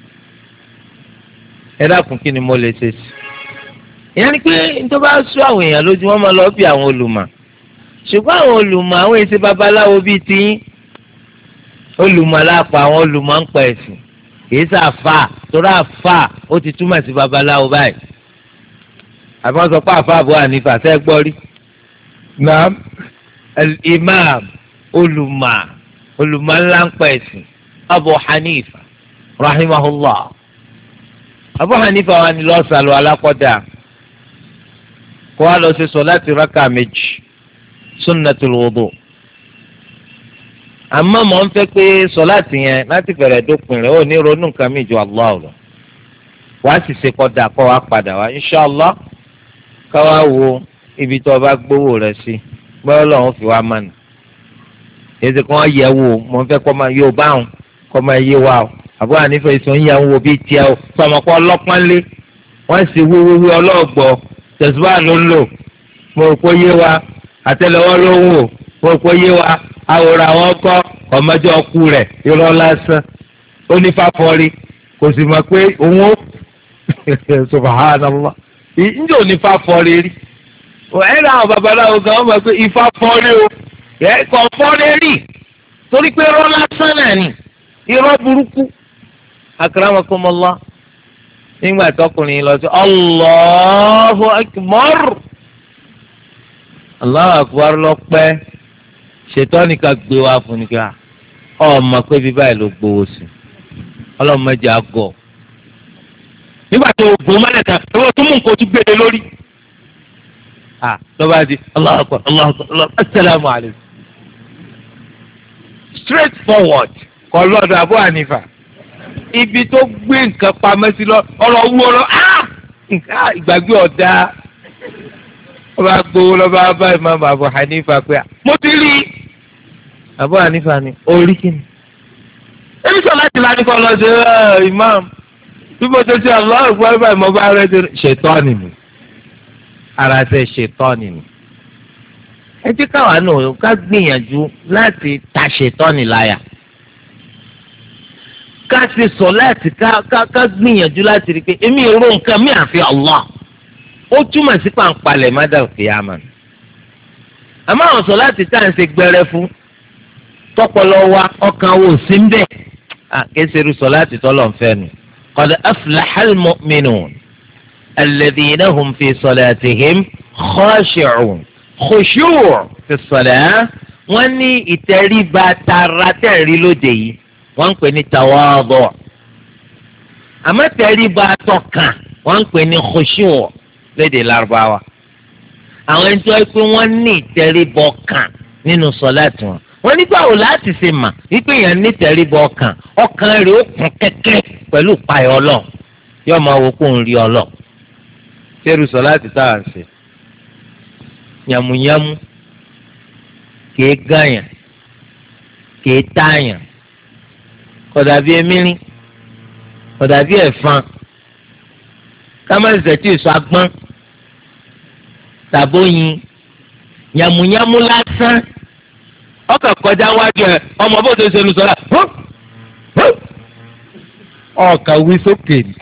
ẹ dákun kí ni mo lè ṣe sí ìyẹn ni pé nítorí bá sọ àwọn èèyàn lójú wọn máa lọ bí àwọn olùmọ̀ ṣùgbọ́n àwọn olùmọ̀ àwọn èsì babaláwo bíi tiyín olùmọ̀ lápá àwọn olùmọ̀ ń pa ẹ̀sìn kìí sàfà torí àfà ó ti túmọ̀ sí babaláwo báyìí àbí wọ́n sọ pé àfà Abu Hanifa ṣe é gbọ́ rí naam al-imam olùmọ̀ olùmọ̀ ńlá ń pa ẹ̀sìn Abu Hanifa rahimahullah Abu Hanifa wa ni lọ́ọ́ sàlù alákọ̀dá kó wa lọ sí sọ láti rákà méjì sunnatul wudu àmọ́ mọ̀ ń fẹ́ pé sọ láti yẹn láti bẹ̀rẹ̀ dópin rẹ̀ ó ní ronú nǹkan mi ju Allah lọ wàá sì ṣe kọ́dà kọ́ wa padà wá inṣàlá ká wá wo ibi tó o bá gbówó rẹ̀ sí gbọ́dọ̀ lọ́wọ́ fi wá mọ́nà èsì kan yẹ wò mọ̀ ń fẹ́ kọ́ máa yóò báwọn kọ́ máa yé wa o Abu Hanifa ìsọ̀ ń yà ń wo bíi tiẹ̀ o sọmọkọ́ ọlọ́pàá lé wọ́n sì wíwíwí ọlọ́ọ̀gbọ́ tẹ̀síwá ló ń lò mo rò pé yé wa àtẹ́lẹwọ́ ló ń wò mo rò pé yé wa àwòrán àwọn kọ́ ọmọdé ọkù rẹ̀ irọ́ lásán ó ní fáfọ́rí kò sì mọ̀ pé òun ó subhanallah ǹjẹ́ ò ní fáfọ́rí rí ẹ̀ náà babaláwo gan wọ́n mọ̀ pé ifá fọ́rí o ẹ̀ kọ́ fọ́rí rí torí pé irọ́ lásán náà ni irọ́ burúkú akramakumullah nígbà tọkùnrin lọ sí Allahu Akbar Allahu Akbar lọ́pẹ́ ṣètọ́ nìkan gbé wá fún nìkan ọmọ pé bí báyìí ló gbowó sí ọlọ́mọdé àgọ́ nígbà tó gbó mọ́lẹ̀ta owó tó mú nǹkan tó gbélé lórí. ah lọ́ba di Allahu Akbar Allahu Akbar assalamu alaikum straight forward kọ́ lọ́dọ̀ Abu Hanifa ibi tó gbé nǹkan pamẹ́ sí lọ ọ̀rọ̀ wú ọ̀rọ̀ ah ìgbàgbé ọ̀dà ọba gbowó lọ́ba bá Imam Abu Hanifa pé mo ti rí Abu Hanifa ni orí kìíní ebi sọ láti láti kọ́ lọ sí imam bí mo ti ṣe Allahu Akbar báyìí mo bá rẹ ṣètọ́ni mi ara ṣe ṣètọ́ni mi ẹ jẹ́ káwa náà ká gbìyànjú láti ta ṣètọ́ni láyà ká ṣe sọ láti ká ká ká gbìyànjú láti rí i pé èmi ò rò nǹkan mi àfi Allah ó túmọ̀ sí pàǹpalẹ̀ má dà òkè àmà àmọ́ àwọn sọ láti tá à ń ṣe gbẹrẹ fún tọpọlọ wa ọkàn wo sí ń bẹ kéṣerú sọ láti tọ́lọ̀ ń fẹ́ nu qad aflaha al-mu'minun alladhina hum fi salatihim khashi'un khushu' fi salah wọ́n ní ìtẹríba tara tẹ̀rí lóde yìí wọ́n ń pè ní tawadu' àmọ́ tẹríba tọkàn wọ́n ń pè ní khushu' lédè Lárúbáwá àwọn ẹni tó yẹ pé wọ́n ní ìtẹríba ọkàn nínú sọláàtì wọn wọ́n ní báwo láti ṣe mà wípé èèyàn ní ìtẹríba ọkàn ọkàn rẹ̀ ó kún kẹ́kẹ́ pẹ̀lú ìpayọ̀ Ọlọ́run yóò máa wo kó ń rí Ọlọ́run ṣerú sọláàtì táwa ń ṣe yàmùyàmù kìí gàyàn kìí tààyàn kódà bí emírín kódà bí ẹ̀fọn kámẹ́sì tí ìsọ agbọ́n tàbóyin yàmùyàmù lásán ọkàn kọjá wájú ẹ ọmọ bó tó ṣe lu sọlá ọkàn wí sókè ní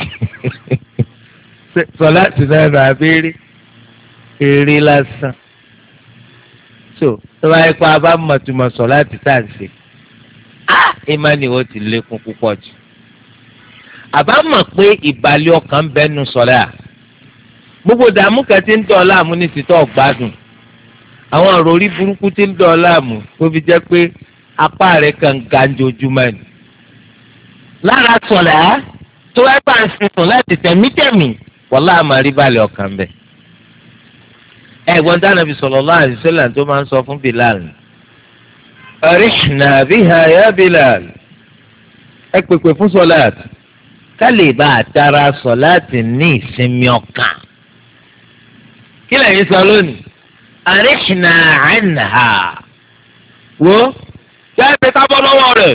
sọlá ti náà nà abéèrè eré lásán so tó bá yẹ kó a bá mọ̀túmọ̀ sọlá ti tà ń ṣe ah ìmánì wo ti lékún púpọ̀ jù àbá mọ̀ pé ìbàlẹ̀ ọkàn bẹ́nu sọlá gbogbo dààmú kan ti ń tọ́ ọ láàmú ní títọ́ ọ̀gbádùn àwọn àròrí burúkú tí ń dọ̀ ọ́ láàmú tó fi jẹ́ pé apá rẹ̀ kàn ga ojoojúmọ́ ni. lára sọ̀lá tó wá bá ń sùn láti tẹ̀mítẹ̀mí wọ́lá àmàrí balẹ̀ ọkàn bẹ̀. ẹ̀gbọ́n dáná fi sallallahu alaihi wasallam tó máa ń sọ fún Bilal. arihna biha ya Bilal. ẹ pèpè fún sọ̀láàtì ká lè bá àtàrà sọ̀láàtì ní ìsinmi ọkàn. kí lẹ́yìn sọ lónìí? àríṣìnà àìnàhà wo jáde ká bọ́ lọ́wọ́ rẹ̀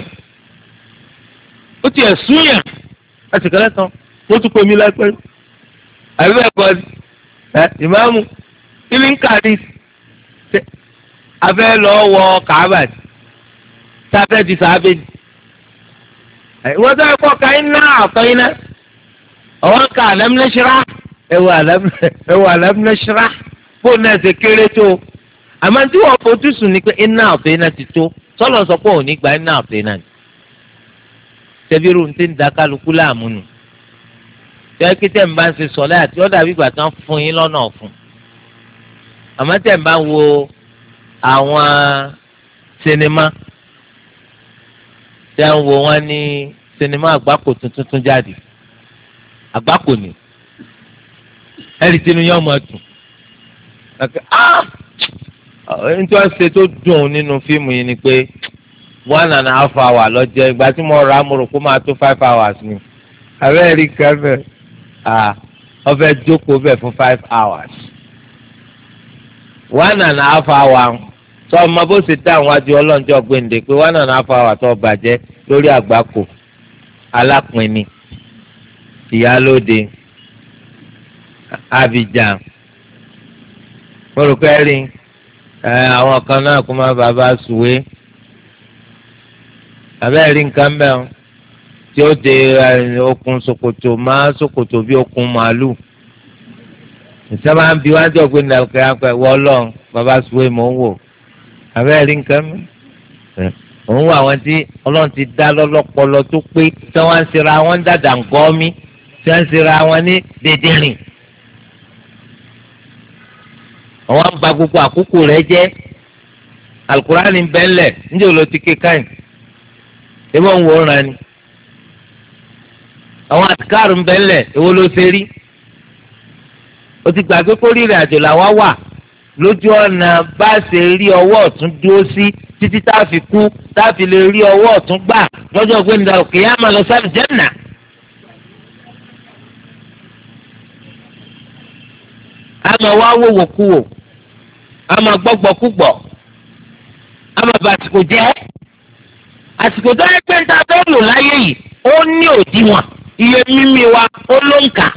ó tiẹ̀ súnyà àtìkálẹ̀ tán ó tún pè mí lápẹ́ àbí bẹ́ẹ̀ kọ́ ẹ ìmáàmù ilé ń kàdí abẹ́ lọ́ọ́ wọ kàábàdì sábẹ́ di sábẹ́ di wọ́n tó ẹ̀kọ́ ká iná àtọ́ iná ọ̀wọ́n ká àlámúnáṣírá ẹ̀wọ̀ àlámúnáṣírá fóònù náà ṣe kéré tó àmọ́ tí wọ́n fojú sùn ni pé iná àtọ́ iná ti tó sọ́lọ́ sọ pé òun ní gba iná àtọ́ iná ni tẹ́bírù ti ń da kálukú láàmú nù tẹ́ kí tẹ̀ ń bá ń ṣe sọ̀lẹ́ àti ọ̀dà àbígbà tán fún yín lọ́nà ọ̀fun àmọ́ tẹ̀ ń bá wo àwọn sinimá tẹ́ ń wo wọn ní sinimá àgbákò tuntun tún jáde àgbákò ni ẹ̀rì tinú yóò máa dùn nítorí wọ́n ṣe tó dùn nínú fíìmù yìí ni pé one and a half hour lọ́jọ́ ìgbà tí mo rà á mo rò kó máa tó five hours ni abẹ́rẹ́ rí kan bẹ́ẹ̀ wọ́n fẹ́ jókòó bẹ́ẹ̀ fún five hours one and a half hour tó ọmọ bó ṣe dá àwọn adìẹ ọlọ́njọ́ gbèǹde pé one and a half hour tó bàjẹ́ lórí àgbákò alápinni ìyálóde Abidjan mo rò pé rí àwọn kan náà kó má bàbá sùwé abẹ́rẹ́ rí nǹkan bẹ́ẹ̀ tí ó de okùn ṣòkòtò má ṣòkòtò bí okùn màálù ìsábà ń bi wájú ọ̀gbìn nàìjíríà pé wọ́n lọ bàbá sùwé mò ń wò abẹ́rẹ́ rí nǹkan bẹ́ẹ̀ òun wà wọn tí ọlọ́run ti dá lọ́lọ́pọlọ tó pé tí wọ́n ń ṣera wọn dàda ńgọ́ mi tí wọ́n ń ṣera wọn ní dèdèrìn. àwọn ń ba gbogbo àkókò rẹ̀ jẹ́ alukurani bẹ́ńlẹ̀ ńjẹ́ ò lọ ti ké káyìn ebi wọn wò ó ràn ni. àwọn àtikáàrù bẹ́ńlẹ̀ èwo ló ṣe rí. o ti gbàgbé kó rírìn àjò làwa wà lójú ọ̀nà bá ṣe rí ọwọ́ ọ̀tún dúró sí títí tá a fi kú tá a fi lè rí ọwọ́ ọ̀tún gbà lọ́jọ́ ògbéni dàrú kìí àmà lọ sáà jẹ́nà. àmà wá wòwò kú wò àmà gbọ́gbọ́ kú gbọ́ àmà bàtìkò jẹ́ àsìkò tó yẹ pé níta tó lò láyé yìí ó ní òdiwọ̀n iye mímí wa ó ló ń kà.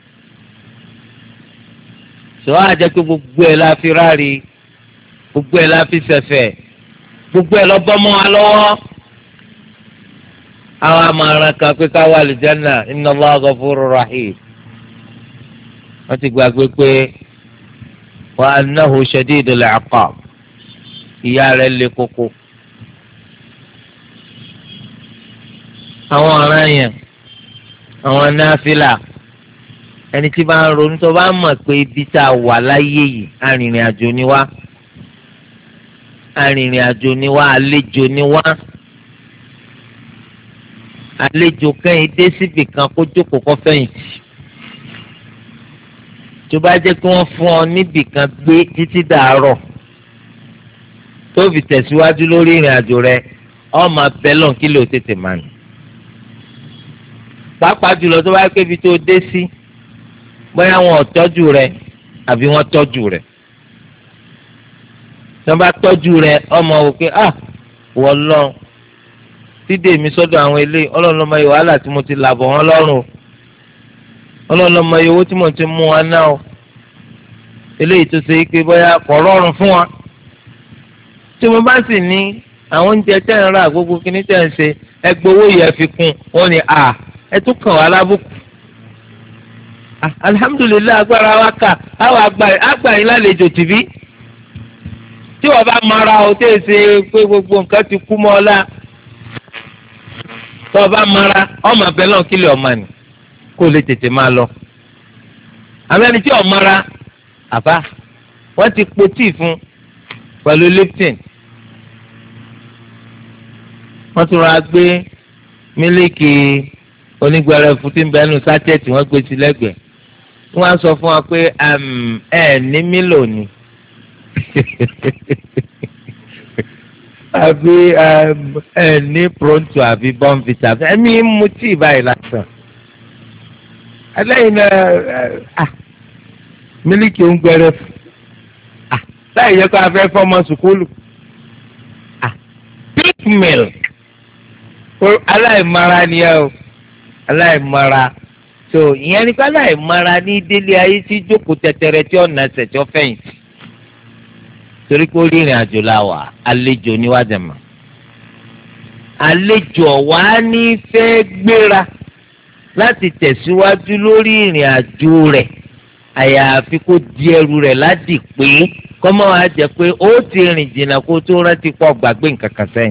sọ àjẹ́ pé gbogbo ẹ̀ la fi rárí gbogbo ẹ̀ la fi ṣẹ̀fẹ̀ gbogbo ẹ̀ lọ bọ́ mọ́ wa lọ́wọ́. àwọn amọ̀ràn kan pé ká wà lìjánà inna Allaha ghafurur rahim. wọ́n ti gbàgbé pé wa annahu shadidul iqab ìyà rẹ̀ le koko. àwọn ọ̀ràn yẹn àwọn náfìlà ẹni tí bá ń ronú tó bá mọ̀ pé ibi tá a wà láyé yìí arìnrìn àjò ni wá arìnrìn àjò ni wá àlejò ni wá àlejò kẹ́yìn dé síbì kan kó jókòó kó fẹ̀yìntì tó bá jẹ́ kí wọ́n fún ọ níbì kan gbé títí dàárọ̀ tó fi tẹ̀síwájú lórí ìrìn àjò rẹ ọ máa bẹ́ lọ́n kí lè tètè máa nù. pàápàá jùlọ tó bá yẹ kébi tó dé sí bóyá wọn ò tọ́jú rẹ àbí wọ́n tọ́jú rẹ. tí wọ́n bá tọ́jú rẹ ọmọ wò pé ah wọ́n lọ dídè mi sọ́dọ̀ àwọn eléyìí ọlọ́run lọ́mọ yìí wàhálà tí mo ti là bọ̀ wọ́n lọ́rùn ọlọ́run lọ́mọ yìí owó tí mo ti mú wọn náà o eléyìí tó ṣe é pé bóyá kò rọrùn fún wọn. tí mo bá sì ní àwọn oúnjẹ tẹ́ ń rà gbogbo kíní tẹ́ ń ṣe ẹgbẹ́ owó yẹn fi kún wọn ni à ẹ tún kàn wá lábùkù. alihamudulilayi agbára wa kà àwọn àgbà yín lálejò tìbí tí wọ́n bá mara o tẹ́ ṣe pé gbogbo nǹkan ti kú mọ́ ọ la tí wọ́n bá mara ọmọ abẹ́ náà kílẹ̀ ọmọ ni kó lè tètè máa lọ. àmẹ́ni tí ọ̀ mara àbá wọ́n ti po tíì fún pẹ̀lú Lipton wọ́n tún ra gbé mílíkì onígbẹrẹfu tí ń bẹ nínú sáchẹ́ẹ̀tì wọ́n gbé sí lẹ́gbẹ̀ẹ́ wọ́n á sọ fún wa pé ẹ ní mílò ni àbí ẹ ní pronto àbí bọ́ǹfìtà ẹ̀mí mú tíì báyìí lásán ẹlẹ́yìn náà mílíkì onígbẹrẹfu láì yẹ kó a fẹ́ fọ́mọ sùkúlù pink milk aláìmara ni ẹ o aláìmara so ìyẹn ní ká aláìmara ní délé ayé tí jókòó tẹtẹrẹ tí ọ̀nà ẹsẹ̀ tí ó fẹ̀yìntì torí kó rí ìrìn àjò la wà àlejò níwájú mọ́ àlejò wa ní fẹ́ gbéra láti tẹ̀síwájú lórí ìrìn àjò rẹ̀ àyàfi kó di ẹrù rẹ̀ ládì pé kọ́mọ́ wa jẹ́ pé ó ti rìn jìnnà kó tó rántí pọ̀ gbàgbé nǹkan kan sẹ́yìn.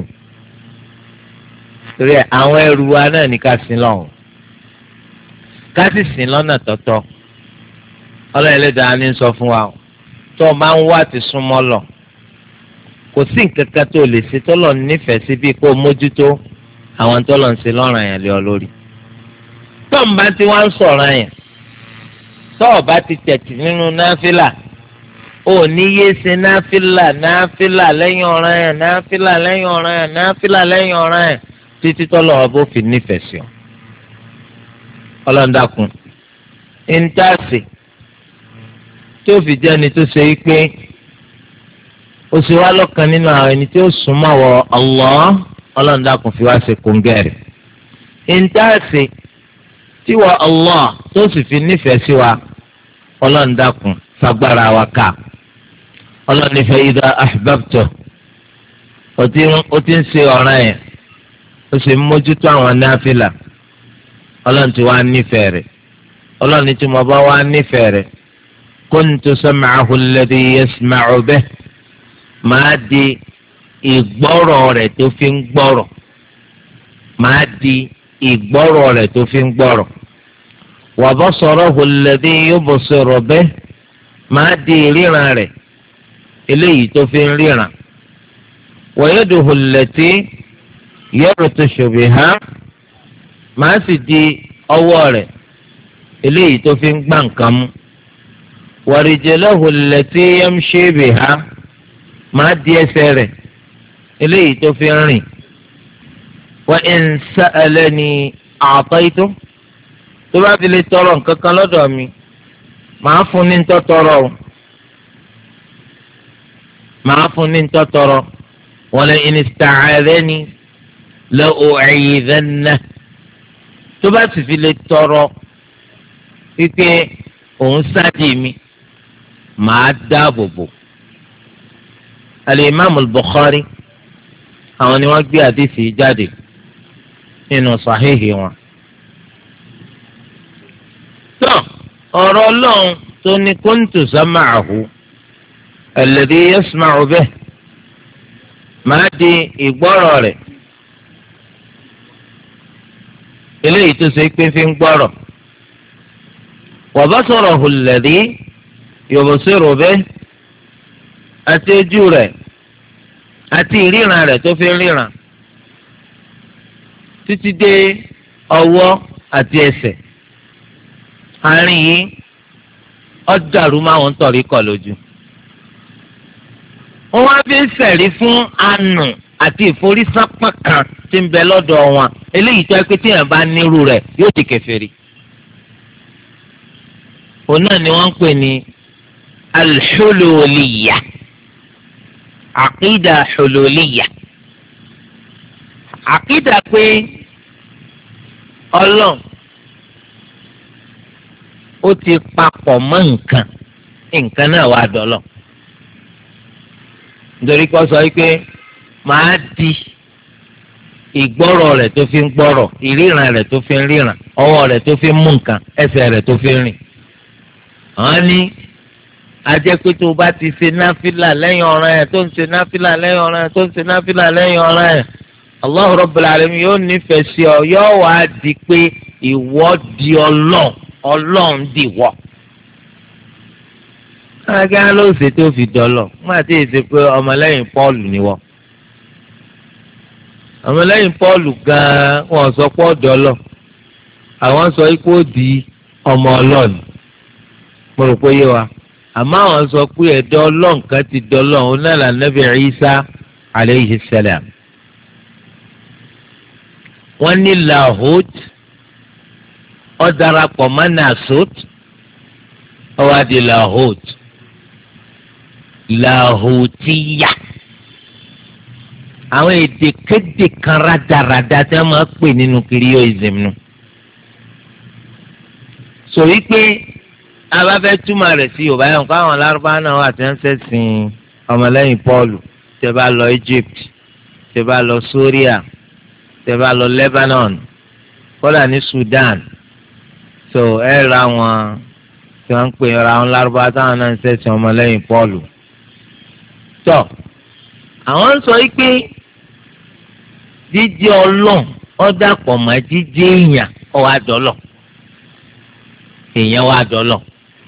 torí àwọn ẹrù wa náà ní ká sin lọ́hùn ká sì sin lọ́nà tọ́tọ́ ọlọ́run ẹlẹ́dàá ní sọ fún wa tó o máa ń wá ti súnmọ́ lọ kò sí nǹkan kan tó lè ṣe tọ́lọ̀ nífẹ̀ẹ́ sí bí kó o mójútó àwọn tọ́lọ̀ ń ṣe lọ́rùn yẹn lé ọ lórí. tó ń bá ti wá ń sọ̀rọ̀ yẹn tó o bá ti tẹ̀tì nínú náfìlà ó ní yé ṣe náfìlà náfìlà lẹ́yìn ọ̀ràn yẹn náfìlà lẹ́yìn ọ̀ràn yẹn náfìlà lẹ́yìn ọ̀ràn yẹn títí tọ́lọ̀ ọ̀bọ fi nífẹ̀ẹ́ sí ọ. ọlọ́ndàkùn íńtàsì tí ó fi jẹ́ ẹni tó ṣe é pé ó ṣe wá lọ́kàn nínú àwọn ẹni tí ó súnmọ́ wọ Allah ọlọ́ndàkùn fi wá ṣe kóńgẹ́rì. íńtàsì tí wọ Allah tó sì fi nífẹ̀ẹ́ sí wa ọlọ́ndàkùn fagbára wa ká ọlọ́nifẹ̀ idha ahbabta ó ti ń ṣe ọ̀ràn yẹn ó sì ń mójútó àwọn náfìlà ọlọ́run ti wá nífẹ̀ẹ́ rẹ̀ ọlọ́run tí mo bá wá nífẹ̀ẹ́ rẹ̀ kuntu sam'ahu alladhi yasma'u bihi máa di ìgbọ́rọ̀ rẹ̀ tó fi ń gbọ́rọ̀ máa di ìgbọ́rọ̀ rẹ̀ tó fi ń gbọ́rọ̀ wa basarahu alladhi yubsiru bihi máa di ìríran rẹ̀ eléyìí tó fi ń ríran. wa yaduhu allati yabtashu biha máa sì di ọwọ́ rẹ̀ eléyìí tó fi ń gbá nǹkan mú. wa rijlahu allati yamshi biha máa di ẹsẹ̀ rẹ̀ eléyìí tó fi ń rìn. wa in sa'alani a'taytu tó bá fi lè tọrọ nǹkan kan lọ́dọ̀ mi màá fún ní ntọ́ tọrọ o màá fún ní ntọ́ tọrọ wa la in ista'adhani la u'idhannahu tó bá sì fi lè tọrọ wípé òun sáàdì mi màá dáàbò bò. al-Imam al-Bukhari àwọn ni wọ́n gbé àdìsí jáde nínú sàhíhì wọn. tó ọ̀rọ̀ ọlọ́run tó ní kuntu sam'ahu alladhi yasma'u bihi máa di ìgbọ́rọ̀ rẹ̀ eléyìí tó ṣe pé fi ń gbọ́rọ̀. wa basarahu alladhi yubsiru bihi àti ojú rẹ̀ àti ìríran rẹ̀ tó fi ń ríran títí dé ọwọ́ àti ẹsẹ̀. àárín yìí ọ̀dàrú máwọn ń tọ̀rí kọ̀ lójú. wọ́n wá fi ń sẹ̀rí fún àánú àti ìforísápá kan tí ń bẹ lọ́dọ̀ wọn eléyìí tó ẹ pé tíyẹn bá nírú rẹ̀ yóò di kèfèrí. òun náà ni wọ́n ń pè ní al-hululiyya àkídà hululiyya àkídà pé ọlọ́run ó ti papọ̀ mọ́ nǹkan nǹkan náà wà dọ́lọ̀ nítorí kó sọ pé màá di ìgbọ́rọ̀ rẹ̀ tó fi ń gbọ́rọ̀ ìríran rẹ̀ tó fi ń ríran ọwọ́ rẹ̀ tó fi ń mú nǹkan ẹsẹ̀ rẹ̀ tó fi ń rìn. àwọn ní ajẹ́ pé tó o bá ti ṣe náfìlà lẹ́yìn ọ̀ràn ẹ̀ tó ń ṣe náfìlà lẹ́yìn ọ̀ràn ẹ̀ tó ń ṣe náfìlà lẹ́yìn ọ̀ràn ẹ̀ Allahu Rabbul Alamin yóò nífẹ̀ẹ́ sí ọ yóò wá di pé ìwọ di ọlọ́run ọlọ́run di wọ. káàkiri ló ṣe tó fi dọ́lọ̀ má ti ṣe pé ọmọlẹ́yìn Pọ́ọ̀lù ni wọ́n. ọmọlẹ́yìn Pọ́ọ̀lù gan-an wọ́n sọ pé ọ̀dọ́lọ̀ àwọn sọ pé ó di ọmọ ọlọ́ọ̀ni mo rò pé yé wa àmọ́ àwọn sọ pé ẹ̀dọ́ ọlọ́run kan ti dọ́lọ̀ òun náà là Nábì Ìsá alayhi salam. wọ́n ní lahut ó darapọ̀ mọ́ nasut ó wá di lahut lahutiya àwọn èdè kéde kan rádaràda tí wọ́n máa pè nínú kirioism nù. sọ wípé abáfẹ́ túmọ̀ rẹ̀ sí yorùbá yẹn kó àwọn lárúbáwá náà wà tí wọ́n ń ṣẹ̀sìn ọmọlẹ́yìn Pọ́ọ̀lù tẹ́ bá lọ Egypt tẹ́ bá lọ Syria tẹ́ bá lọ Lebanon kódà ní Sudan so ẹ ra wọn tí wọ́n ń pè ra wọn lárúbáwá táwọn náà ń ṣẹ̀sìn ọmọlẹ́yìn Pọ́ọ̀lù. tọ́ àwọn ń sọ pé jíjẹ́ ọlọ́run ó dàpọ̀ mọ́ jíjẹ́ èèyàn ó wá dọ́lọ̀ èèyàn wá dọ́lọ̀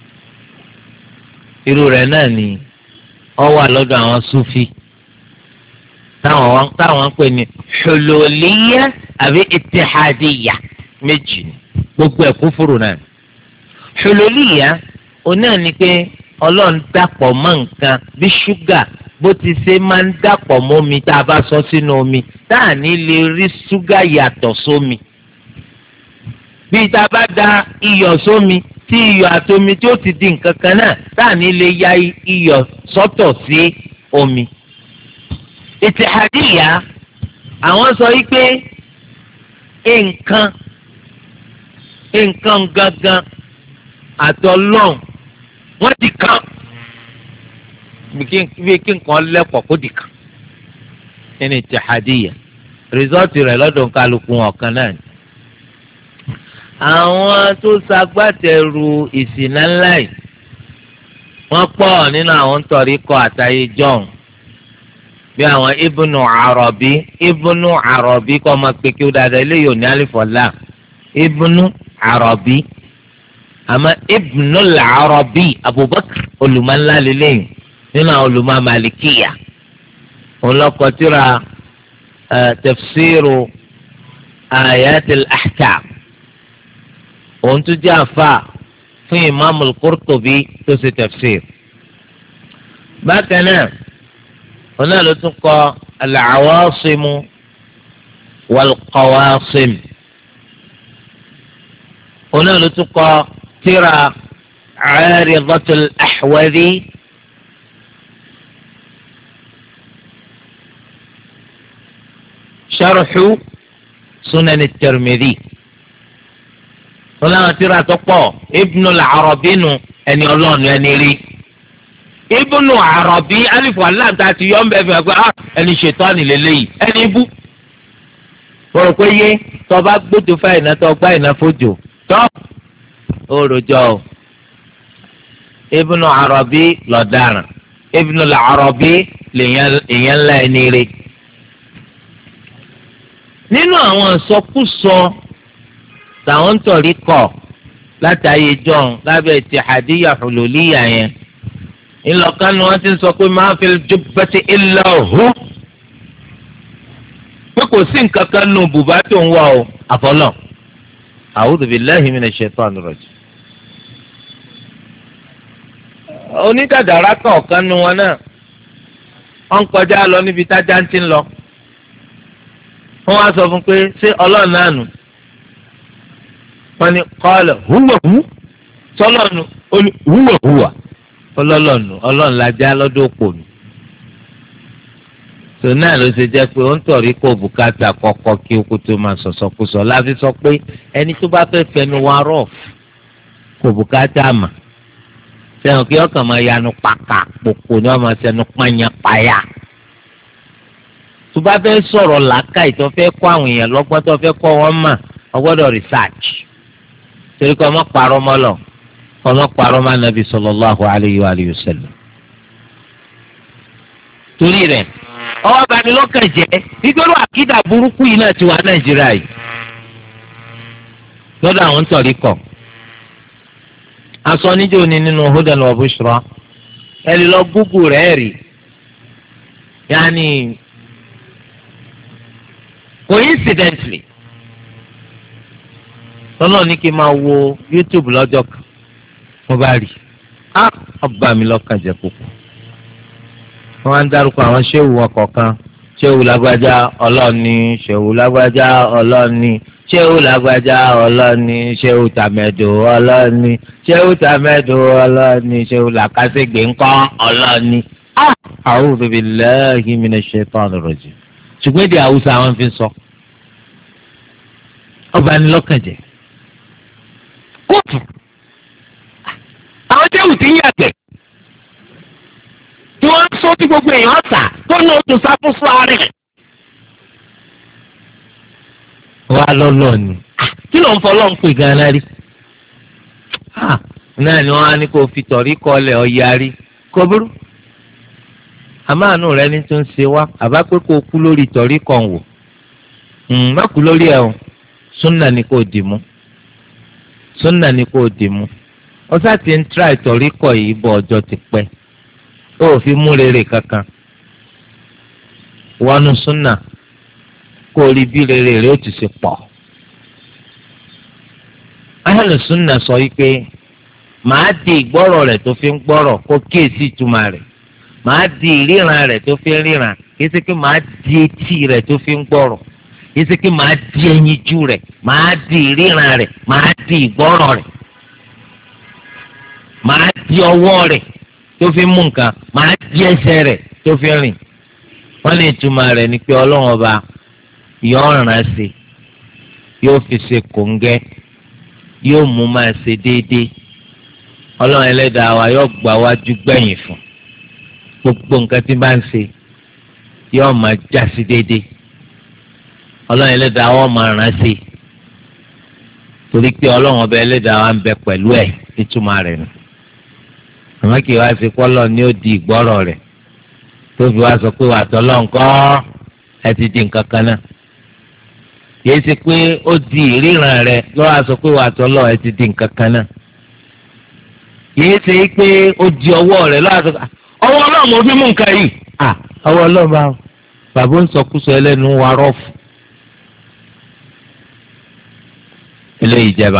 irú rẹ̀ náà ni ó wà lọ́dọ̀ àwọn Sufi táwọn táwọn ń pè ní hululiyya àbí ittihadiyya méjì ni gbogbo ẹ̀ kúfùrù náà. hululiyya òun náà ni pé ọlọ́run dàpọ̀ mọ́ nǹkan bí ṣúgà bó ti ṣe máa ń dàpọ̀ mọ́ omi tá a bá sọ sínú omi tá à ní lè rí ṣúgà yàtọ̀ sómi. bí tá a bá da iyọ̀ sómi tí iyọ̀ àtomi tí ó ti di nǹkan kan náà tá à ní lè ya iyọ̀ sọ́tọ̀ sí omi. Ittihadiyya àwọn sọ wípé nǹkan nǹkan gangan àtọlọ́run wọ́n di kan bí kí nǹkan lẹ́pọ̀ kó di kan nínú Ittihadiyya rìsọ́ọ̀tì rẹ̀ lọ́dọ̀ kálukú ọ̀kan náà ni. àwọn tó ṣagbátẹrù ìsìnà ńlá yìí wọ́n pọ̀ nínú àwọn tọ̀ríkọ̀ àtàyè john bí àwọn Ibnu Arabi Ibnu Arabi kọ́ máa pe kí ó dáadáa eléyìí ò ní àlìfọ́lá Ibnu Arabi àmọ́ Ibnul Arabi Abubakar olùmọ̀ńlá lélẹ́yìn nínú àwọn olùmọ̀ Malikiya ọlọ́kọ̀ tírà tafsiru ayatil ahkam òun tún jẹ́ àfa fún Imam al-Qurtubi tó ṣe tafsir. bákan náà òun náà ló tún kọ al-Awasim wal-Qawasim òun náà ló tún kọ tírà Aridatul Ahwazi sharhu Sunan at-Tirmidhi wọn làwọn tírà tó pọ̀ Ibnul Arabi nù ẹni ọlọ́ọ̀nù ẹni rí Ibnu Arabi alifu aláǹtà ti yọ ọ́nbẹ́ fún ẹ pé ah ẹni ṣètọ́ni lélẹ́yìí ẹni ibú wọ́n pé yé tọ́ba gbódò fáìnà tó gbá ìná fojò tọ́ òròjọ́ o Ibnu Arabi lọ́daràn Ibnul Arabi lèèyàn ńlá ẹni rí. nínú àwọn ìsọkúsọ táwọn ń tọ̀rí kọ̀ látàyè john lábẹ́ Ittihadiyya Hululiyya yẹn ńlọkànnì wọn ti ń sọ pé ma fil jubbati illa hu pé kò sí nǹkan kan nù bùbá tó ń wá o àfọlọ́ a'udhu billahi minash shaitanir rajim. onídàdàrà kan ọ̀kan nu wọn náà wọ́n ń kọjá lọ níbi tájà ń ti ń lọ wọ́n wá sọ fún pé ṣé ọlọ́run náà nù wọ́n ní qala huwa hu sọlọ́ọ̀nù huwa huwa ọlọ́ọ̀nù ọlọ́run lajá lọ́dọ̀ òpó mi. tò náà ló ṣe jẹ́ pé ó ń tọ̀rí kó bùkátà kọ́kọ́ kí ó kó tó máa sọ̀sọ́kúsọ láfi sọ pé ẹni tó bá fẹ́ fẹnu wa rọ̀ kó bùkátà mà sẹ́wọ̀n kí ọkàn máa yanu pàkà pòpò ní ọmọ sẹ́nu pààyàn pààyà. tó bá fẹ́ sọ̀rọ̀ làákàyè tó fẹ́ kọ́ àwọn èèyàn lọ́gbọ́n tó fẹ́ kọ́ wọn mà ọ gbọ́dọ̀ research torí kọ́ ọmọ parọ́ mọ́ lọ kọ́ ọmọ parọ́ mọ́ Nabi sallallahu alayhi wa alihi wa sallam. torí rẹ̀ ọwọ́ bani lọ́kàn jẹ́ nítorí àkídà burúkú yìí náà ti wà Nàìjíríà yìí lọ́dọ̀ àwọn tọ̀rí kọ̀. aṣọ níjó ni nínú Hudan wa Bushra ẹ lè lọ gúgù rẹ̀ rí yáni coincidentally tọ́lọ́ ní kí n máa wo YouTube lọ́jọ́ kan mo bá rí á ọba mi lọ́kàn jẹ́ púpọ̀ wọ́n á ń dárúkọ àwọn ṣéwù wọn kọ̀ọ̀kan ṣéwù lágbájá ọlọ́ọ̀ni ṣéwù lágbájá ọlọ́ọ̀ni ṣéwù lágbájá ọlọ́ọ̀ni ṣéwù tàmẹ̀dò ọlọ́ọ̀ni ṣéwù tàmẹ̀dò ọlọ́ọ̀ni ṣéwù làkàṣègbè ńkọ́ ọlọ́ọ̀ni. a'udhu billahi minash shaitanir rajim ṣùgbọ́n èdè Haúsá àwọn fi ń sọ ọba ni lọ́kàn jẹ́ kóòtù àwọn jẹ́wù tí ń yàgbẹ́ tí wọ́n ń sọ tí gbogbo èèyàn ọ̀sà tó ní oṣù sáfúnfú ààrẹ. wà á lọ́lọ́ ni kí ló ń fọ́ lọ́n pè gan-an rí náà ni wọ́n á ní kó fi tọ̀rí kọ́lẹ̀ ọ̀yarí kó burú àmọ́ àánú rẹ ní tó ń ṣe wá àbá pé kó o kú lórí tọ̀rí kan wò má kú lórí ẹ̀ o súnà ni kò dì mú súnà ni kò dì mú ọsà ti ń tra ìtọ̀rí kọ̀ yìí bọ̀ ọjọ́ ti pẹ́ ó fi mú rere kankan wọnú súnà kó o rí bí rere rẹ ó ti ṣe pọ̀. ahlu súnà sọ yìí pé màá di ìgbọ́rọ̀ rẹ̀ tó fi ń gbọ́rọ̀ kó kíyèsí ìtumọ̀ rẹ̀ màá di ìríran rẹ̀ tó fi ń ríran kìí ṣe pé màá di etí rẹ̀ tó fi ń gbọ́rọ̀ kìí ṣe pé màá di ẹyinjú rẹ̀ màá di ìríran rẹ̀ màá di ìgbọ́rọ̀ rẹ̀ màá di ọwọ́ rẹ̀ tó fi mú nǹkan màá di ẹsẹ̀ rẹ̀ tó fi rìn. wọ́n lè túmọ̀ rẹ̀ ní pé ọlọ́run ọba yóò ràn sí yóò fi ṣe kòńgẹ́ yóò mú máa ṣe déédéé ọlọ́run ẹlẹ́dàá wa yóò gbà wájú gbẹ̀yìn fún gbogbo nǹkan tí bá ń ṣe yóò máa já sí déédéé ọlọ́run ẹlẹ́dàá wa máa ràn sí torí pé ọlọ́run ọba ẹlẹ́dàá wa ń bẹ pẹ̀lú ẹ̀ ìtumọ̀ rẹ̀ nù. àmọ́ kí wá sí pọ́lọ́ ní ó di ìgbọ́rọ̀ rẹ̀ tó fi wá sọ pé wà tọ́lọ́ nǹkan ẹ ti di nǹkan kan náà kìí ṣe pé ó di ìríran rẹ̀ lọ́wọ́ sọ pé wà tọ́lọ́ ẹ ti di nǹkan kan náà kìí ṣe pé ó di ọwọ́ rẹ̀ lọ́wọ́ ọwọ́ ọlọ́run mo fi mú nǹkan yìí à ọwọ́ ọlọ́run bá bàbá ń sọkúsọ ẹlẹ́nu wa rọ́ọ̀fù eléyìí jẹba.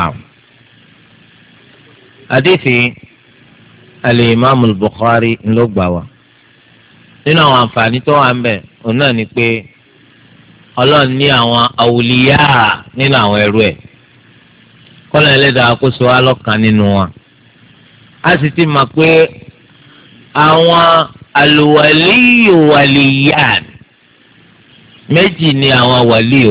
Hadithi al-Imam al-Bukhari ló gbà wá nínú àwọn àǹfààní tó wà ń bẹ̀ òun náà ni pé ọlọ́run ní àwọn awùlíyà nínú àwọn ẹrú ẹ̀ kọ́lá ẹlẹ́dàá kó so wá lọ́kàn nínú wọn. a sì ti mọ̀ pé àwọn alùwàlíyò wàlíyàn méjì ni àwọn wàlíyò.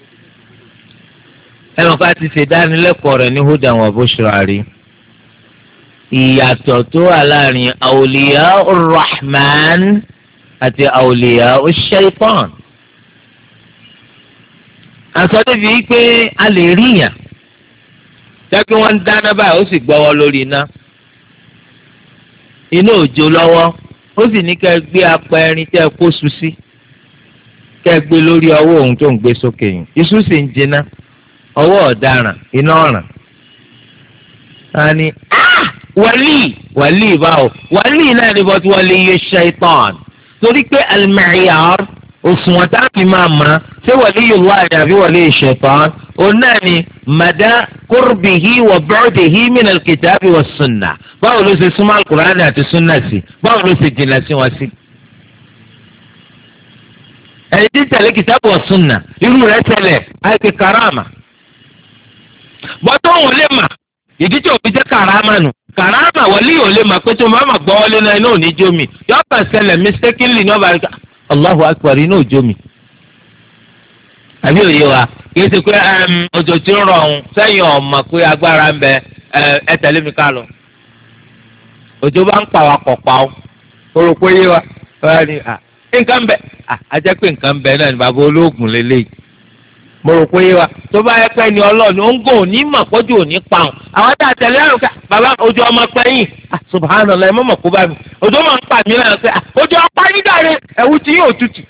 ẹnu ká ti ṣèdánilẹ́kọ̀ọ́ rẹ̀ ní hudan wa bushra rí. ìyàtọ̀ tó wà láàrin awùlíyà ar-Rahman àti awùlíyà ash-Shaytan. àsọdé bíi pé a lè rí yàn jẹ́ kí wọ́n ń dáná báyìí ó sì gbọ́wọ́ lórí iná iná òjò lọ́wọ́ ó sì ní kẹ́ ẹ gbé apẹ̀rin tẹ́ ẹ kó su sí kẹ́ ẹ gbé lórí ọwọ́ òun tó ń gbé sókè yìí iṣu sì ń jiná ọwọ́ ọ̀daràn iná ọ̀ràn. tani wàlíì wàlíì báwo wàlíì náà ní bọ́tú wọlé yẹ ṣaitan torí pé al-mi'yar òṣùwọ̀n tá a fi máa mọ̀ ṣé waliyullah àbí wali shaitan òun náà ni mada qurbihi wa bu'dihi min al-kitabi wa sunnah báwo ló ṣe súnmọ́ al-Qur'ani àti sunnah sí báwo ló ṣe jìnnà sí wọn sí. ẹni tí tẹ̀lé kitabu wa sunnah irú rẹ̀ tẹ̀lé àìsí karama bọ́tọ̀ òun lè mà ìdí tí òfin jẹ́ karama nù karama wọlé yóò lè mà pé tó máa mà gbọ́ wọlé náà iná ò ní jó mi yọ bá ṣẹlẹ̀ mistakenly ní ọba rẹ̀ Allahu akbar inú òjò mi. àbí òye wa kì í ṣe pé òjò tí ń rọ̀ ọ̀hún sẹ́yìn ọ̀mọ̀ pé agbára ń bẹ ẹ tẹ̀lé mi ká lọ. òjò bá ń pa wa kọ̀ pa ó o rò pé yé wa wá ní à nǹkan bẹ à jẹ́ pé nǹkan bẹ náà ní bàbá olóògùn lélẹ́yìí. mo rò pé yé wa tó bá yẹ pé ni ọlọ́ọ̀ni ó ń gò ní mọ̀ pọ́jú òní pa ọ́n àwọn tá a tẹ̀lé àrùn ká bàbá ojú ọmọ pẹ́yìn subhanallah ẹ mọ̀ mọ̀ kó bá mi ojú ọmọ ń pa mí náà pé ojú ọpá nígbà rẹ ẹ̀wù tí yóò tutù.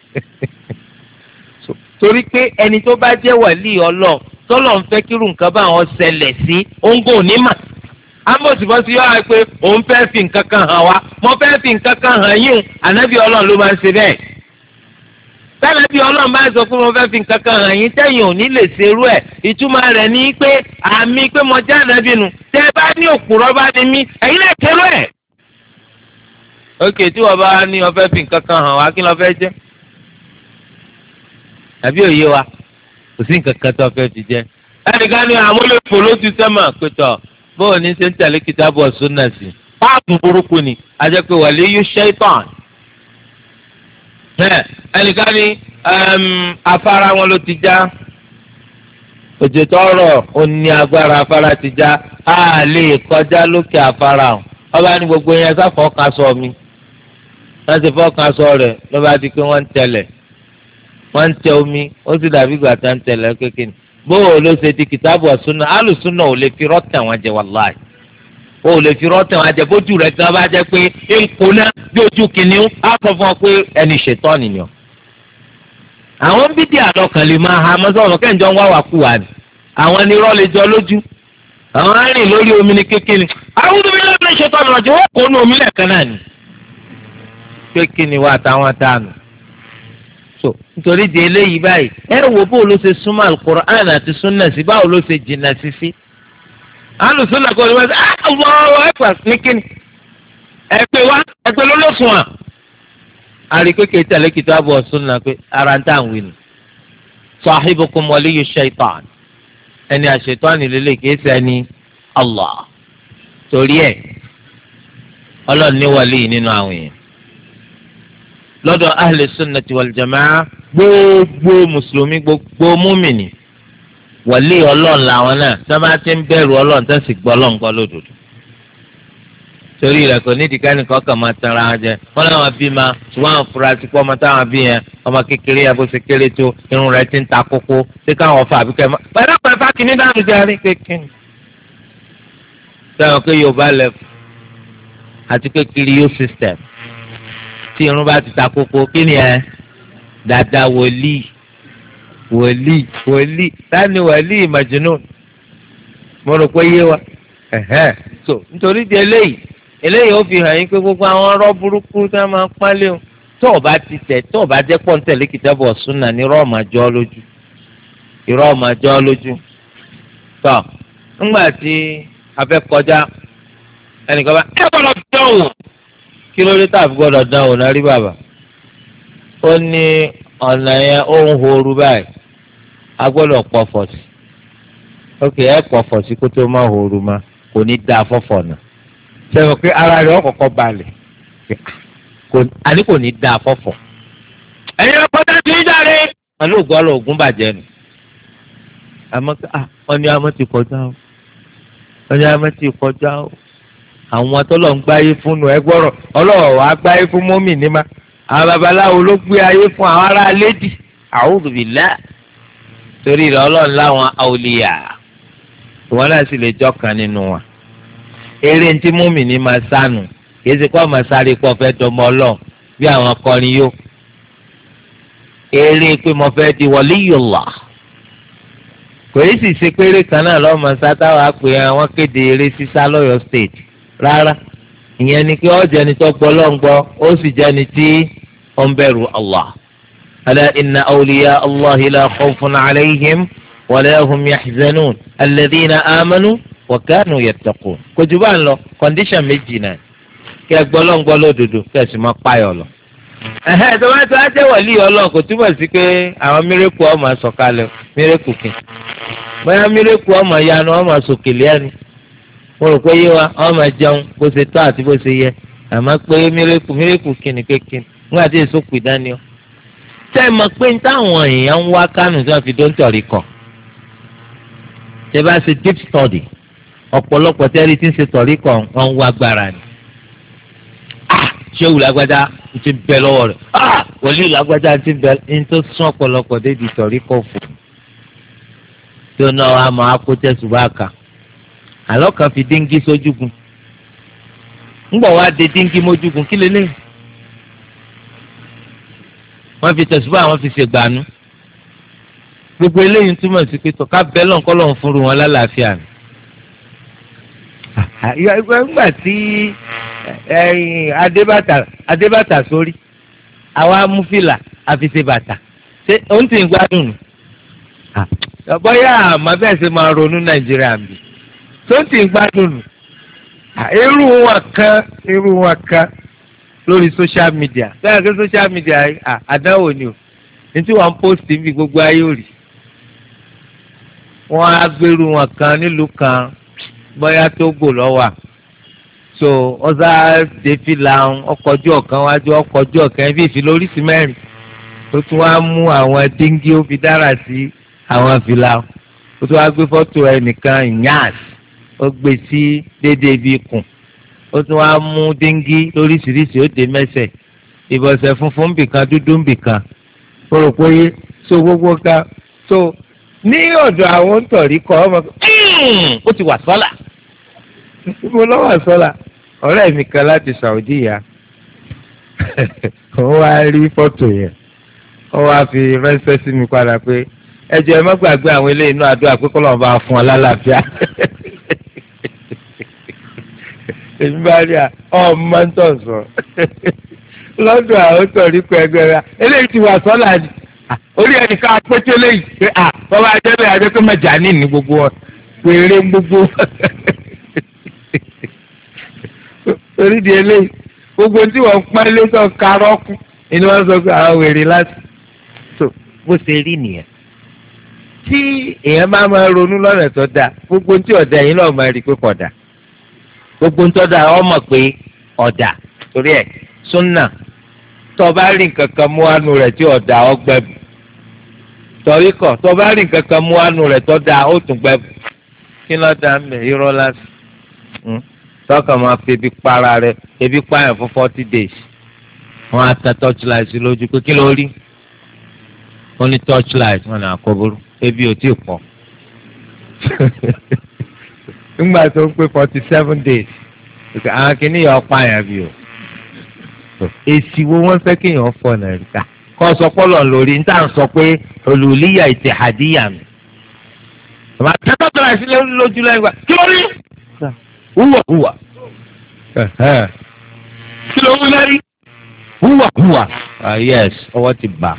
torí pé ẹni tó bá jẹ́ wàlí ọlọ́ tọ́lọ̀ ń fẹ́ kírun nǹkan bá wọn ṣẹlẹ̀ sí ó ń gò ní mà ámọ̀sibọ́sí yọ wá pé òun fẹ́ fi nǹkan kan hàn wá mo fẹ́ fi nǹkan kan hàn yín ànábì ọlọ́run ló máa ń ṣe bẹ́ẹ̀. tẹ́lẹ̀ bí ọlọ́run bá sọ fún mo fẹ́ fi nǹkan kan hàn yín tẹ́yìn ò ní lè ṣerú ẹ̀ ìtumọ̀ rẹ̀ ní pé àmì pé mo jẹ́ ànábì nù tẹ́ ẹ bá ní òpùrọ́ bá ní mí ẹ̀yin lè kéré ẹ̀. ókè tí wọ́n bá ní o fẹ́ fi nǹkan kan hàn wá kí ló fẹ́ jẹ́ àbí òye wa kò sí nǹkan kan tó fẹ́ fi jẹ́ ẹnìkan ní àmúlẹ̀fọ́ ló ti sẹ́mà pẹ̀tọ̀ bóun ní ṣe ń tẹ̀lé kìtàbù ọ̀ṣunà sí páàpù burúkú ni ajẹ́ pé wàlíyù ṣaitan ẹnìkan ní afárá wọn ló ti já òjò tọrọ ó ní agbára afárá ti já a lè kọjá lókè afárá o ọba ní gbogbo yẹn sáfọkàn sọ mi wọn ti fọkàn sọ rẹ ló bá di pé wọn ń tẹlẹ wọn ń tẹ omi ó sì dàbí gbàtà ń tẹlẹ kékeré bóò ló ṣe di kìtàbù ọ̀ṣunà alùsùnà ò lè fi rọ́tẹ̀ wọn jẹ wàláì ó lè fi rọ́tẹ̀ wọn jẹ bójú rẹ̀ gan bá jẹ́ pé èkó náà bí ojú kìnìún á sọ fún ọ pé ẹni ṣètọ́ nìyàn. àwọn bídìí àlọ́kàn lè máa ha mọ́sọ́ọ̀mọ́ kẹ́ńjọ́ ń wá wà kú wa ni àwọn ni irọ́ lè jọ lójú àwọn arìn lórí omi ní kékeré àwọn tó bí lọ́dún ṣètọ́ ọ̀nà ọ̀jọ̀ wọ́n kó nu omi lẹ́ẹ̀kan náà ni. kékeré wa táwọn tánu so nítorí di eléyìí báyìí ẹ wo bó ló ṣe súnmọ́ alukur'an àti sunna sí báwo ló ṣe jìnnà sí sí alùsùnà kò ní wọ́n ṣe àwọn ẹ̀fà nìkíni ẹ̀pẹ̀ wá ẹ̀pẹ̀ ló ló sùn à àríkékè tẹ̀lé kìtàbù ọ̀ṣunà pé ara ń tà ń wí nù sahibukum waliyyu shaitan ẹni àṣetán nílélẹ̀ kìí ṣẹni Allah torí ẹ̀ ọlọ́run ní wàlíì nínú àwọn èèyàn lọ́dọ̀ ahli sunnati wal jamaa gbogbo mùsùlùmí gbogbo múmìnì wàlí ọlọ́run làwọn náà sábà ti ń bẹ̀rù ọlọ́run tó sì gbọ́ ọlọ́run kọ́ lódodo. torí rẹ̀ kò nídìí ká nìkan kàn máa tanra wọn jẹ wọn làwọn bí ma ṣùgbọ́n àwọn afurasí pọ́ ọmọ táwọn bí yẹn ọmọ kékeré yẹn bó ṣe kéré tó irun rẹ̀ ti ń ta kókó ṣé káwọn fà àbíkẹ́ mọ́ pẹ̀lú pẹ̀lú fákìní dáhùn jẹ́ rí kékeré. sẹ́wọ̀n pé yorùbá lẹ́fù àti kékeré yóò system tí irun bá ti ta kókó kí ni ẹ dada wòlíì wòlíì wòlíì tani wòlíì Majnun mo rò pé yé wa so nítorí di eléyìí eléyìí ó fi hàn yín pé gbogbo àwọn ọ̀rọ̀ burúkú tí wọ́n máa ń pálí o tó o bá ti tẹ̀ tó o bá jẹ́ pọ̀ ń tẹ̀lé kìtàbù súnà ní irọ́ ọ̀mà jọ́ lójú irọ́ ọ̀mà jọ́ lójú tọ́ ńgbà tí a fẹ́ kọjá ẹnìkan bá ẹ gbọ́dọ̀ dán wò kí ló dé tàbí gbọ́dọ̀ dán wò náà rí bàbá ó ní ọ̀nà yẹn ó ń horu báyìí a gbọ́dọ̀ pọ̀fọ̀ sí ok ẹ pọ̀fọ̀ sí kó tó má horu ma kò ní dáa fọ́fọ̀ náà sẹ́wọ̀n pé ara rẹ̀ ọ̀kọ̀ọ̀kọ̀ balẹ̀ àní kò ní dáa fọ́fọ̀ ẹ̀yin ọkọ̀ tá a ti ń jáde wọn ló gbọ́ lóògùn bàjẹ́ nù àmọ́ wọn ni àmọ́ ti kọjá o wọn ni àmọ́ ti kọjá o àwọn tọ́lọ̀ ń gbáyé fún nu ẹgbọ́rọ̀ ọlọ́wọ́ wàá gbáyé fún mọ́mì ní ma àwọn babaláwo ló gbé ayé fún àwọn ará lédì a'udhu billah torí rẹ̀ ọlọ́run láwọn àwòlíyà ìwọ́n náà sì lè jọ́kan nínú wa eré ntí mọ́mì ní ma sánù kìí ṣe kó ọmọ sáré kó fẹ́ dọmọ ọlọ́run bí àwọn akọrin yó eré pé mo fẹ́ di waliyullah kò yí sì ṣe péré kan náà lọ́mọ sátáwá pé àwọn kéde eré sísá lọ́yọ̀ state rárá ìyẹn ni pé ó jẹ́ ẹni tó gbọ́ lọ́ngbọ́ ó sì jẹ́ ẹni tí ó ń bẹ̀rù Allah ala inna awliya Allahi la khawfun alayhim wa la hum yahzanun alladhina amanu wa kanu yattaqun kò jù bá ń lọ condition méjì náà kí ẹ gbọ́ lọ́ngbọ́ lódodo kí ẹ sì máa páyọ̀ lọ. ẹ̀hẹ́ tó bá tó á jẹ́ wọ̀lí ọlọ́run kò túbọ̀ sí pé àwọn mírèkù ọmọ sọ̀kalẹ̀ mírèkù kì bóyá mírèkù ọmọ yanu ọmọ sòkèlè ẹni mo rò pé yé wa ọmọ jẹun bó ṣe tọ́ àti bó ṣe yẹ àmọ́ pé mírèkù mírèkù kìnnì kékin wọn àti èso pè dání ọ. tẹ́ ẹ mọ̀ pé táwọn èèyàn ń wá kánù tí wọ́n fi dóńtọ̀rì kọ̀ tẹ́ bá ṣe deep study ọ̀pọ̀lọpọ̀ tẹ́rí tí ń ṣe tọ̀rí kọ̀ wọ́n ń wá gbára ni. ṣéwù lágbájá ń ti bẹ lọ́wọ́ rẹ̀ wòlíì lágbájá ń ti bẹ ń tó sún ọ̀pọ̀lọpọ̀ débi tọ̀rí kọ̀ fún tí ó náà wàá máa kó tẹ̀sùbá kà àlọ́ kan fi díngí sójúgun ńgbọ̀ wá de díngí mójúgun kí lélẹ́yìn wọ́n fi tẹ̀sùbá àwọn fi ṣègbànú gbogbo eléyìí túmọ̀ sí pé tọ́ka bẹ́ẹ̀ lọ́nkọ́ lọ́n fúnru wọn lálàáfíà ni. nígbà tí adébàtà adébàtà sórí àwa mú fìlà àfi ṣe bàtà ṣé òun ti ń gbádùn nù. bóyá àmọ́ bẹ́ẹ̀ ṣe máa ronú nàìjíríà mi tó ti ń gbádùn nù. irú wọn kan irú wọn kan lórí social media bẹ́ẹ̀ kí social media àdánwò ni o ní tí wọ́n ń post níbi gbogbo ayé ò rí wọ́n á gbèrú wọn kan nílùú kan bóyá Tógò lọ́wọ́ so ọ̀sá dèfìlà ọkọ̀jú ọ̀kan wájú ọkọ̀jú ọ̀kan bí ìfìlà oríṣi mẹ́rin ó tún wá mú àwọn díngí ó fi dára sí àwọn fìlà ó tún wá gbé fọ́tò ẹnìkan ìyáàs ó gbé sí déédéé ibi ikùn ó tún wá mú díngí lóríṣiríṣi ó dé mẹ́sẹ̀ ìbọ̀sẹ̀ funfun bìkan dúdú bìkan ó rò pé so gbogbo ká so ní ọ̀dọ̀ àwọn tọ̀rí kọ́ ọmọ ó ti wà sọ́là mo lọ́ wà sọ́là ọ̀rẹ́ mi kan láti Saudi ya wọ́n wá rí fọ́tò yẹn wọ́n wá fi ránṣẹ́ sí mi padà pé ẹ jẹ́ ẹ má gbàgbé àwọn eléyìí inú àdúrà pé kọ́ lọ́n bá fún ọ lálàáfíà èmi bá rí à ọmọ ń tọ̀ sọ lọ́dọ̀ àwọn tọ̀rí kọ́ ẹgbẹ́ rẹ̀ eléyìí ti wà sọ́là ni orí ẹnìkan apẹ́tẹ́ lẹ́yìn pé à bọ́lá ajẹ́bẹ̀ ajẹ́pẹ́ mẹ́jà ní ní gbogbo wọn péré gbogbo orí di eléyìí gbogbo tí wọ́n pọ́n ilé tó karọ́ọ̀kù ni wọ́n sọ pé àwọn wèrè láti so bó ṣe rí nìyẹn tí èèyàn bá máa ronú lọ́nà tó dáa gbogbo tí ọ̀dà yìí náà máa rí pé kódà gbogbo tó dáa ọ mọ̀ pé ọ̀dà torí ẹ̀ súnà tó bá rí nǹkan kan mú àánú rẹ̀ tí ọ̀dà ọgbẹ́bù torí kọ̀ tó bá rí nǹkan kan mú àánú rẹ̀ tó dáa ó tún gbẹ́bù kí ló dá mẹ́ irọ́ lásì tọ́kà máa fi ebi para rẹ̀ ebi pààyàn fún forty days wọ́n á ta torchlight sí lójú pé kí ló rí wọ́n ní torchlight wọ́n ní àkọ́bùrú ebi ò tí ì pọ̀ nígbà tó ń pé forty seven days àwọn kìnìyàn pààyàn bí o èsì wo wọ́n fẹ́ kéèyàn fọ nàìjíríà kọ́ sọ pọ́lọ̀ lórí ní tá à ń sọ pé olùlíyà ìtìhàdíyà mi. àmọ́ akẹ́kọ̀ọ́ tó láì sí lójú lẹ́yìn gbà kí ló rí. húwà húwà kí ló ń lérí húwà húwà ah yes ọwọ́ ti bà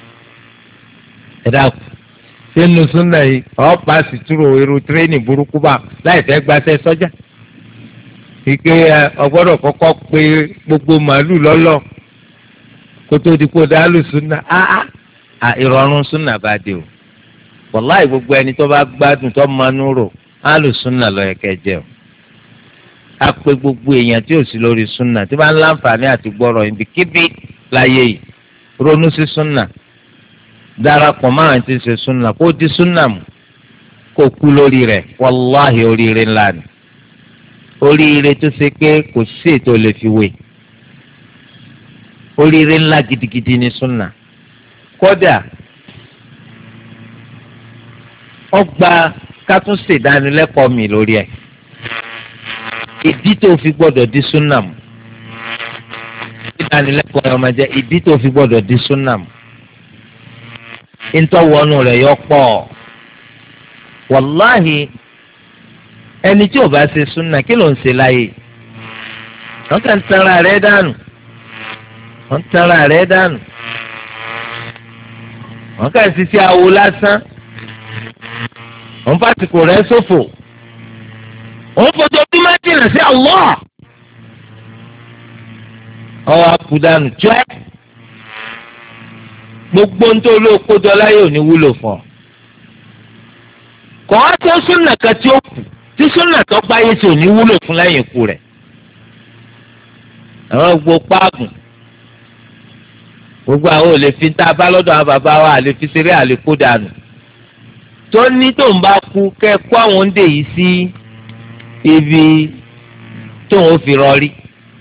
ẹ dákun sínú súnà yìí ọ̀ paasi túrò irú tírénì burúkú bá láì fẹ́ gbaṣẹ́ sọ́jà ike ọgbọ́dọ̀ kọ́kọ́ pé gbogbo màálù lọ́lọ́ kótó di kó dálù súnà áá à ìrọ̀rùn súnà bá dé o wàláì gbogbo ẹni tó bá gbádùn tó manú rò álù súnà lọ yẹ kẹjẹ o a pé gbogbo èèyàn tí ò sí lórí súnà tí bá ń láǹfààní àti gbọ́rọ̀ ibikíbi láyé yìí ronú sí súnà darapọ̀ máa ń ti ṣe súnà kó di súnà mú kó kú lórí rẹ̀ wàláhì oríire ńlá ni oríire tó ṣe pé kò sí ètò lè fi wé oríire ńlá gidigidi ní súnà kódà ọgbà kátún ṣèdánilẹ́kọ̀ọ́ mi lórí ẹ̀ ìdí tó fi gbọ́dọ̀ di súnà mú ìdánilẹ́kọ̀ọ́ ẹ̀ ọmọ jẹ́ ìdí tó fi gbọ́dọ̀ di súnà mú ntọ́wọ́nù rẹ̀ yọ pọ̀ wàláhì ẹni tí ò bá ṣe súnà kí ló ń ṣe láyé wọ́n kàn ń tanra rẹ̀ dànù wọ́n ń tanra rẹ̀ dànù wọ́n kàn ń ṣiṣẹ́ awo lásán wọ́n fàtìkù rẹ̀ ṣòfò wọ́n fojú bí má jìnnà sí Allah ọwọ́ akudanu jẹ́ gbogbo ntọ́ olóko dọ́lá yóò ní wúlò fún ọ. kọ́ á tó súnà kan tí ó kù tí súnà tó gbáyé tí ò ní wúlò fún lẹ́yìn ikú rẹ̀. àwọn gbogbo páàgùn gbogbo àwọn ò lè fi tá a bá lọ́dọ̀ àwọn bàbá wa àlè fi ṣeré àlè kó dànù. tó ní tó ń bá kú kẹ́ kó àwọn ń dè yìí sí ibi tóun ó fi rọrí.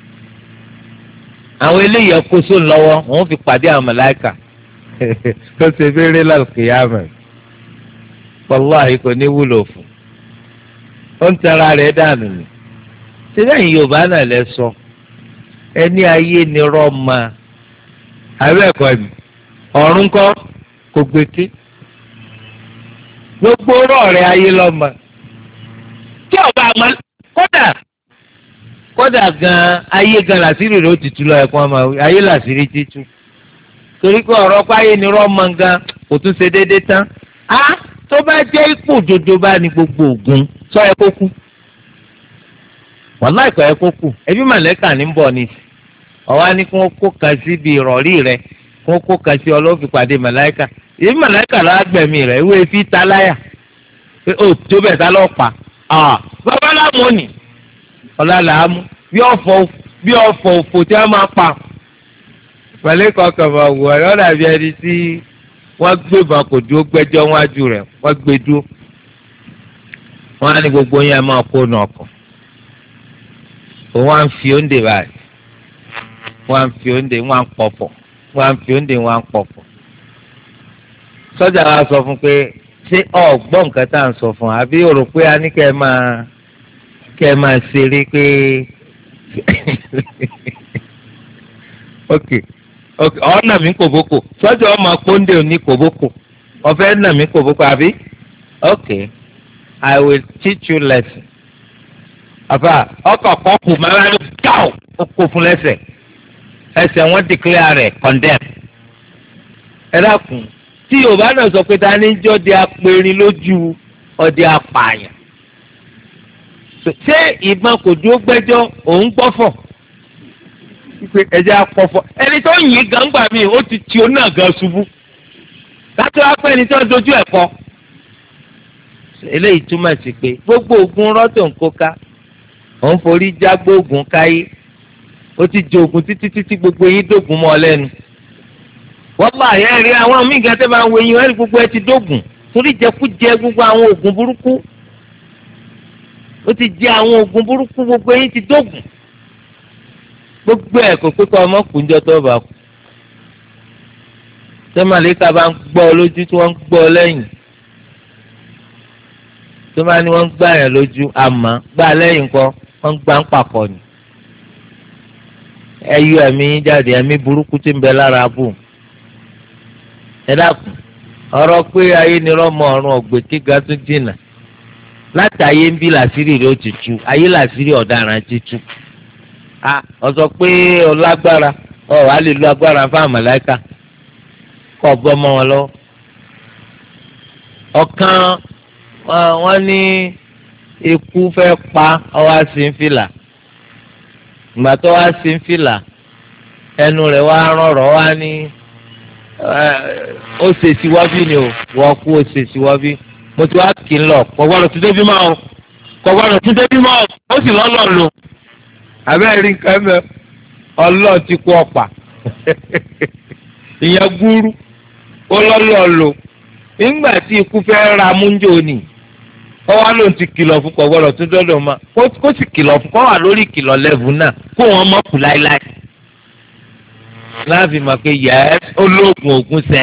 àwọn eléyìí ẹ̀kọ́ sóun lọ́wọ́ wọ́n fi pàdé àwọn màláíkà tó ṣe béèrè lálùkìyàmẹ wàláhì kò ní wúlò fún ó ń tara rẹ̀ dànù ni síbẹ̀ yìí yorùbá náà lẹ sọ ẹni ayé ni rọ́ọ̀mà àbẹ́ẹ̀kọ́ ni ọ̀run kọ́ kò gbèké gbogbo rọ̀ọ̀rẹ́ ayé lọ́mọ tí ọba àmọ́ kódà kódà gan ayé gan làṣírí rẹ̀ ó ti tú lọ ẹ̀kọ́ ọmọ ayé làṣírí ti tú torí pé ọ̀rọ̀ páyé ni rọ́ọ̀mọ̀ gan kò tún ṣe déédéé tán á tó bá jẹ́ ipò òdodo bá ní gbogbo ògùn sọ ẹ kó kú wàláì kọ́ ẹ kó kú ẹbí màlẹ́kà ní bọ̀ ni ọ̀wá ní kí wọ́n kó kan síbi ìrọ̀rí rẹ̀ kí wọ́n kó kan sí ọlọ́ọ̀fì pàdé màlẹ́kà ẹbí màlẹ́kà lọ́wọ́ gbẹ̀mí rẹ̀ ìwé fi ta láyà pé ó tó bẹ̀ tá lọ́ọ́ pa bàbá láàmú ni ọ̀la làámú bí ọ̀fọ̀ bí ọ̀fọ̀ òfò tí wọ́n máa pa màlẹ́kà kan máa wù ọ́ lọ́dà bí ẹni tí wọ́n gbé ìbọn kò dúró gbẹ́jọ́ wájú rẹ̀ wọ́n gbé dúró wọ́n á ní gbogbo yẹn máa kó nà ọkọ̀ òun á ń fi oúnjẹ báyìí wọ́n á ń fi oúnjẹ wọ́n á ń pọ̀pọ̀ wọ́n á ń fi oúnjẹ wọ́n á ń pọ̀pọ̀ sọ́jà wa sọ fún pé ṣé ọ̀gbọ́n nǹkan tá à ń sọ fún àbí o rò pé a ní kẹ́ ẹ máa kẹ́ ẹ máa ṣeré pé ok ok ọ nà mí kòbókò sọ́jà ọmọ pọ́ńdé òní kòbókò ọ̀fẹ́ nà mí kòbókò àbí ok I will teach you lesson àbá ọkọ̀ kọ́kù máa ń gáò ó kó fún lẹ́sẹ̀ ẹsẹ̀ wọn declare rẹ̀ condemn ẹ dákun tí yorùbá náà sọ pé ta ní jọ́ di apẹ̀rin lójú ọdẹ apààyàn ṣé ìbọn kò dúró gbẹ́jọ́ òun gbọ́fọ̀ pé ẹjẹ akọfọ ẹni tó yìn gàǹgbà mi ó ti tí o náà gan ṣubú láti wá pé ẹni tó dojú ẹ̀ kọ. eléyìí túmọ̀ sí pé gbogbo oògùn rọ́tò ń kó ká òun forí jágbó oògùn káyé ó ti jẹ oògùn títí títí gbogbo yín dógùn mọ́ ọ lẹ́nu. wọ́n bá àyẹ́ rí àwọn míì gàtẹ́ máa ń wo eyín wọ́n rí gbogbo ẹ ti dógùn torí jẹkújẹ gbogbo àwọn oògùn burúkú ó ti jẹ àwọn oògùn burúkú gbogbo yín ti dógùn gbogbo ẹ̀ kò pé kọ́ ọmọ kùnjọ́ tó bá kú tó màlíkà bá ń gbọ́ ọ lójú tí wọ́n ń gbọ́ ọ lẹ́yìn tó máa ní wọ́n ń gbá yẹn lójú àmọ́ gbá lẹ́yìn kọ́ wọ́n ń gbá ń pàkọ́ ni ẹ yọ ẹ̀mí yín jáde ẹ̀mí burúkú tí ń bẹ lára bù ẹ dákun ọ̀rọ̀ pé ayé ni rọ́mọ ọ̀run ọ̀gbẹ́ kíga tún dínà láti ayé ń bí làṣírí rẹ̀ ó ti tú, ayé làṣírí ọ̀daràn ti tú. a ọ̀sọ̀ pé ọlágbára ọ̀ wá lè lo agbára fún àmàlẹ́kà kọ́ bọ́ mọ́ wọn lọ́wọ́. ọ̀kan wọ́n ní ikú fẹ́ pa ọwọ́ àsínfìlà, ìgbà tó wá sínfìlà ẹnu rẹ̀ wá rọ̀rọ̀ wá ní ó ṣèṣì wọ́bí ni o wọ́n kú ó ṣèṣì wọ́bí mo ti wá kí n lọ kọ̀gbọ́dọ̀ tún débi máa o kọ̀gbọ́dọ̀ tún débi máa o ó sì lọ́lọ́ lò abẹ́rẹ́ rí nǹkan mẹ́ ọlọ́ọ̀ ti kú ọ̀pá ìyẹn gúrú ó lọ́lọ́ lò nígbà tí ikú fẹ́ ra múnjó ni ó wá lóun ti kìlọ̀ fún kọ̀gbọ́dọ̀ tún dọ́dọ̀ ma kó sì kìlọ̀ fún kó wà lórí ìkìlọ̀ lẹ́bù náà kó wọn mọ̀ kú láéláé láàfin mà pé yẹ olóògùn ògùn sẹ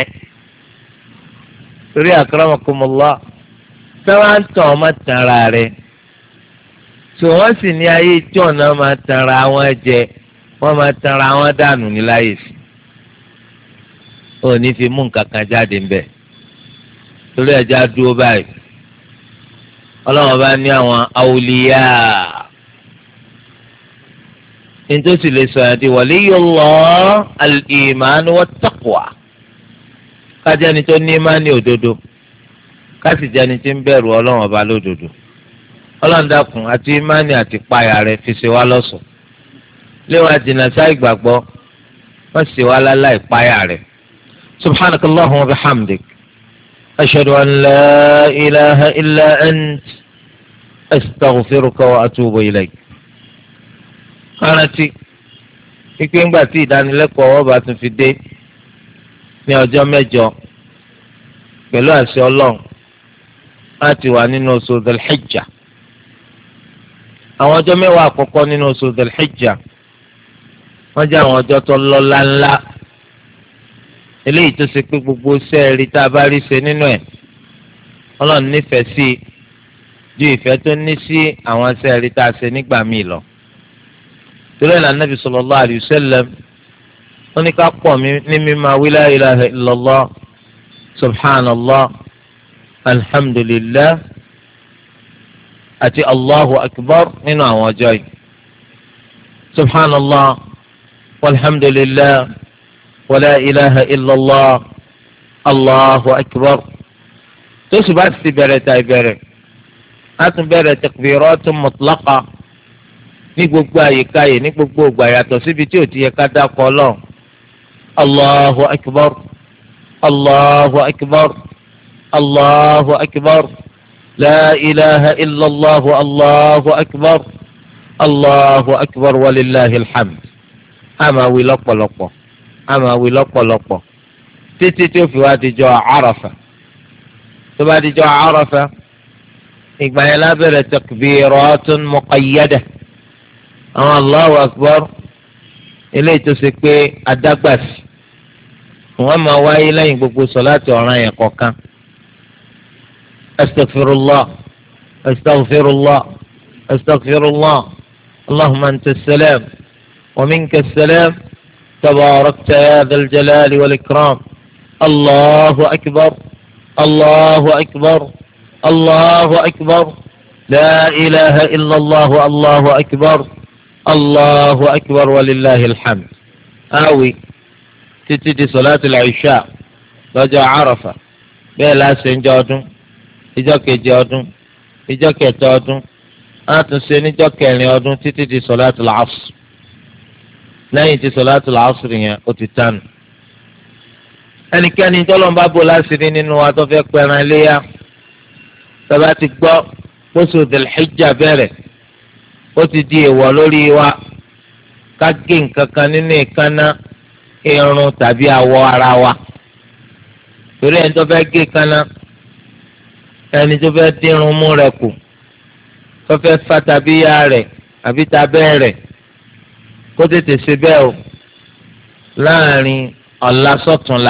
torí akramakumullah sábà ń tàn ọmọ tanra rẹ̀ tí wọ́n sì ní ayé ìjọ náà máa tanra wọn jẹ wọ́n máa tanra wọn dànù ní láyè sí ò ní fi mú nǹkan kan jáde ńbẹ torí ẹja dúró báyìí ọlọ́wọ́n bá ní àwọn awliya nítòsí lè sọ yẹn di waliyullah al-iman wat-taqwa kájẹ́ni tó ní ìmánì òdodo kásì jẹ́ni tí ń bẹ̀rù ọlọ́wọ́n ọba lódodo ọlọ́run dákun àti ìmánì àti páyà rẹ̀ fi ṣe wá lọ́ṣọ̀ọ́ léwọ̀n àjìnà sáà ìgbàgbọ́ wọ́n ṣe wá láláì páyà rẹ̀ subhanakallahumma wa bihamdik ashhadu an la ilaha illa ant astaghfiruka wa atubu ilayk. rántí pípé ńgbà tí ìdánilẹ́kọ̀ọ́ ọwọ́ bá tún fi dé ní ọjọ́ mẹ́jọ pẹ̀lú àṣẹ ọlọ́run láti wà nínú oṣù Dhul-Hijja. àwọn ọjọ́ mẹ́wàá àkọ́kọ́ nínú oṣù Dhul-Hijja wọ́n jẹ́ àwọn ọjọ́ tó lọ́lá ńlá eléyìí tó ṣe pé gbogbo sẹ́ẹ̀rì tá a bá rí ṣe nínú ẹ̀ ọlọ́run nífẹ̀ẹ́ sí ju ìfẹ́ tó ní sí àwọn sẹ́ẹ̀rì tá a ṣe nígbà míì lọ. torí ẹ̀ lànà Nabi sallallahu alayhi wa sallam wọ́n ní ká pọ̀ ní mímọ̀ wí la ilaha illallah subhanallah alhamdulillah àti allahu akbar nínú àwọn ọjọ́ yìí subhanallah walhamdulillah wala ilaha illallah allahu akbar tó sì bá ti bẹ̀rẹ̀ ta ìbẹ̀rẹ̀ á tún bẹ̀rẹ̀ takbiratun mutlaqa ní gbogbo àyíká yìí ní gbogbo ògbà yàtọ̀ síbi tí ò ti yẹ ká dákọ̀ lọ allahu akbar allahu akbar allahu akbar la ilaha illallah allahu akbar allahu akbar walillahi alhamd àmà wí lọ́pọ̀lọpọ̀ àmà wí lọ́pọ̀lọpọ̀ títí tí ó fi wá dijọ́ Àrafà tó bá dijọ́ Àrafà ìgbà yẹn lábẹ́rẹ̀ takbiratun muqayyada àwọn allahu akbar eléyìí tó ṣe pé adágbàsí wọn máa wáyé lẹ́yìn gbogbo sọláàtì ọ̀ràn yẹn kọ̀ọ̀kan astaghfirullah astaghfirullah astaghfirullah allahumma anta as-salam wa minka as-salam tabarakta ya dhal jalali wal ikram allahu akbar allahu akbar allahu akbar la ilaha illallah allahu akbar. Allahu akbar walillahi alhamd. Awi títí di sọláàtì l'Ìṣà lọ́jọ́ Àrafà bẹ́ẹ̀ láṣẹ ń jọ ọdún ìjọ kejì ọdún ìjọ kẹta ọdún á tún ṣe níjọ kẹrin ọdún títí di sọláàtì l'Asr. lẹ́yìn tí sọláàtì l'Asr yẹn ó ti tánu. ẹnikẹ́ni tọ́lọ́mbà bò láṣìírí nínú wa tó fẹ́ pẹran iléyà tọ́ba ti gbọ́ oṣù Dhul-Hijja bẹ̀rẹ̀ ó ti di èèwọ̀ lórí wa ká gé nǹkan kan nínú ìkànnà irun tàbí awọ ara wa torí ẹni tó fẹ́ gé kaná ẹni tó fẹ́ dínrun mú rẹ̀ kù tó fẹ́ fa tàbíyá rẹ̀ àbí tabẹ́ rẹ̀ kó tètè ṣe bẹ́ẹ̀ o láàrin ọ̀la sọ̀túnla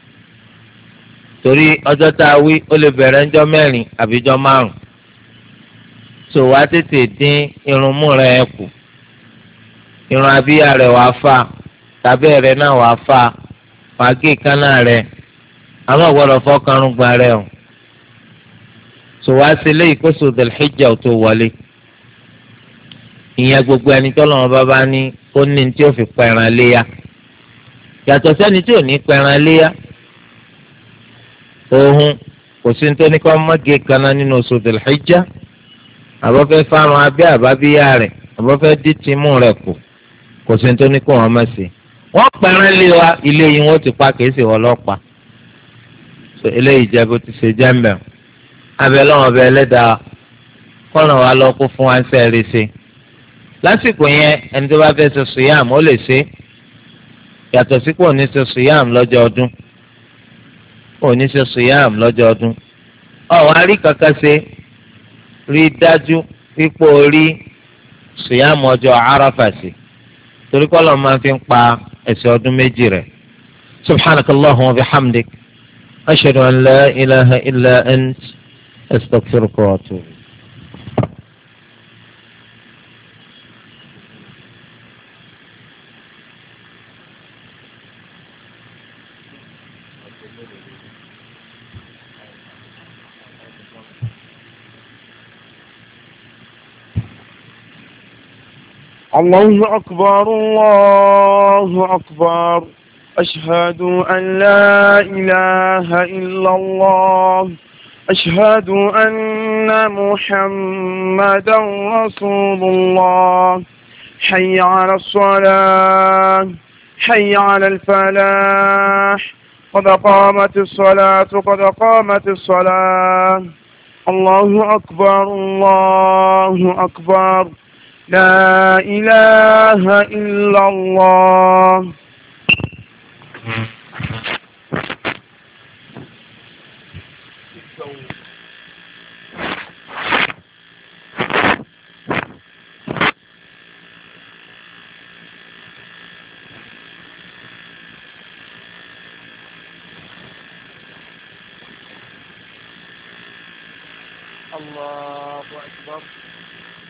torí ọjọ́ tá a wí ó lè bẹ̀rẹ̀ ńjọ́ mẹ́rin àbíjọ́ márùn so wá tètè dín irun mú rẹ̀ kù irun abíyá rẹ̀ wàá fà tàbẹ́ rẹ̀ náà wàá fà wàá gé kaná rẹ̀ àmọ́ gbọ́dọ̀ fọ́kànrún gba rẹ̀ o sọ wá sí eléyìí kó sọ Dhul-Hijjah ò tó wọlé ìyẹn gbogbo ẹni tọ́lọ́run bá bá ní ó ní tí ó fi pẹran léyà yàtọ̀ sẹ́ni tí ò ní pẹran léyà òun kò sí ní tó ní kó mọ́gé kaná nínú oṣù Dhul-Hijjah àbọ̀fẹ́ fárun abẹ́ àbábíyá rẹ̀ àbọ̀fẹ́ dí tìmú rẹ̀ kù kò sí ní tó ní kó wọn mọ̀ sí wọ́n pẹran lé wa ilé yìí wọ́n ti pa kìí ṣe wọ́n lọ́pàá so eléyìí jẹ́ bó ti ṣe jẹ́ mbẹ́ abẹ́ lọ́wọ́ bẹ ẹlẹ́dàá kọ́nà wa lọ kó fún wa ń sẹ́ẹ̀rì sí lásìkò yẹn ẹni tó bá fẹ́ ṣe sùyàm ó lè ṣe yàtọ̀ sí kò ní ṣe sùyàm lọ́jọ́ ọdún kò ní ṣe sùyàm lọ́jọ́ ọdún ọ̀hún arí kankan ṣe rí dájú pípò rí sùyàm ọjọ́ Àrafà sí torí kọ́lọ̀ máa fi ń pa ẹ̀ṣẹ̀ ọdún méjì rẹ̀ subhanakallahumma wa bihamdik ashhadu an la ilaha illa ant astaghfiruka wa atubu. الله أكبر الله أكبر أشهد أن لا إله إلا الله أشهد أن محمدا رسول الله حي على الصلاة حي على الفلاح قد قامت الصلاة قد قامت الصلاة الله أكبر الله أكبر لا إله إلا الله. الله أكبر.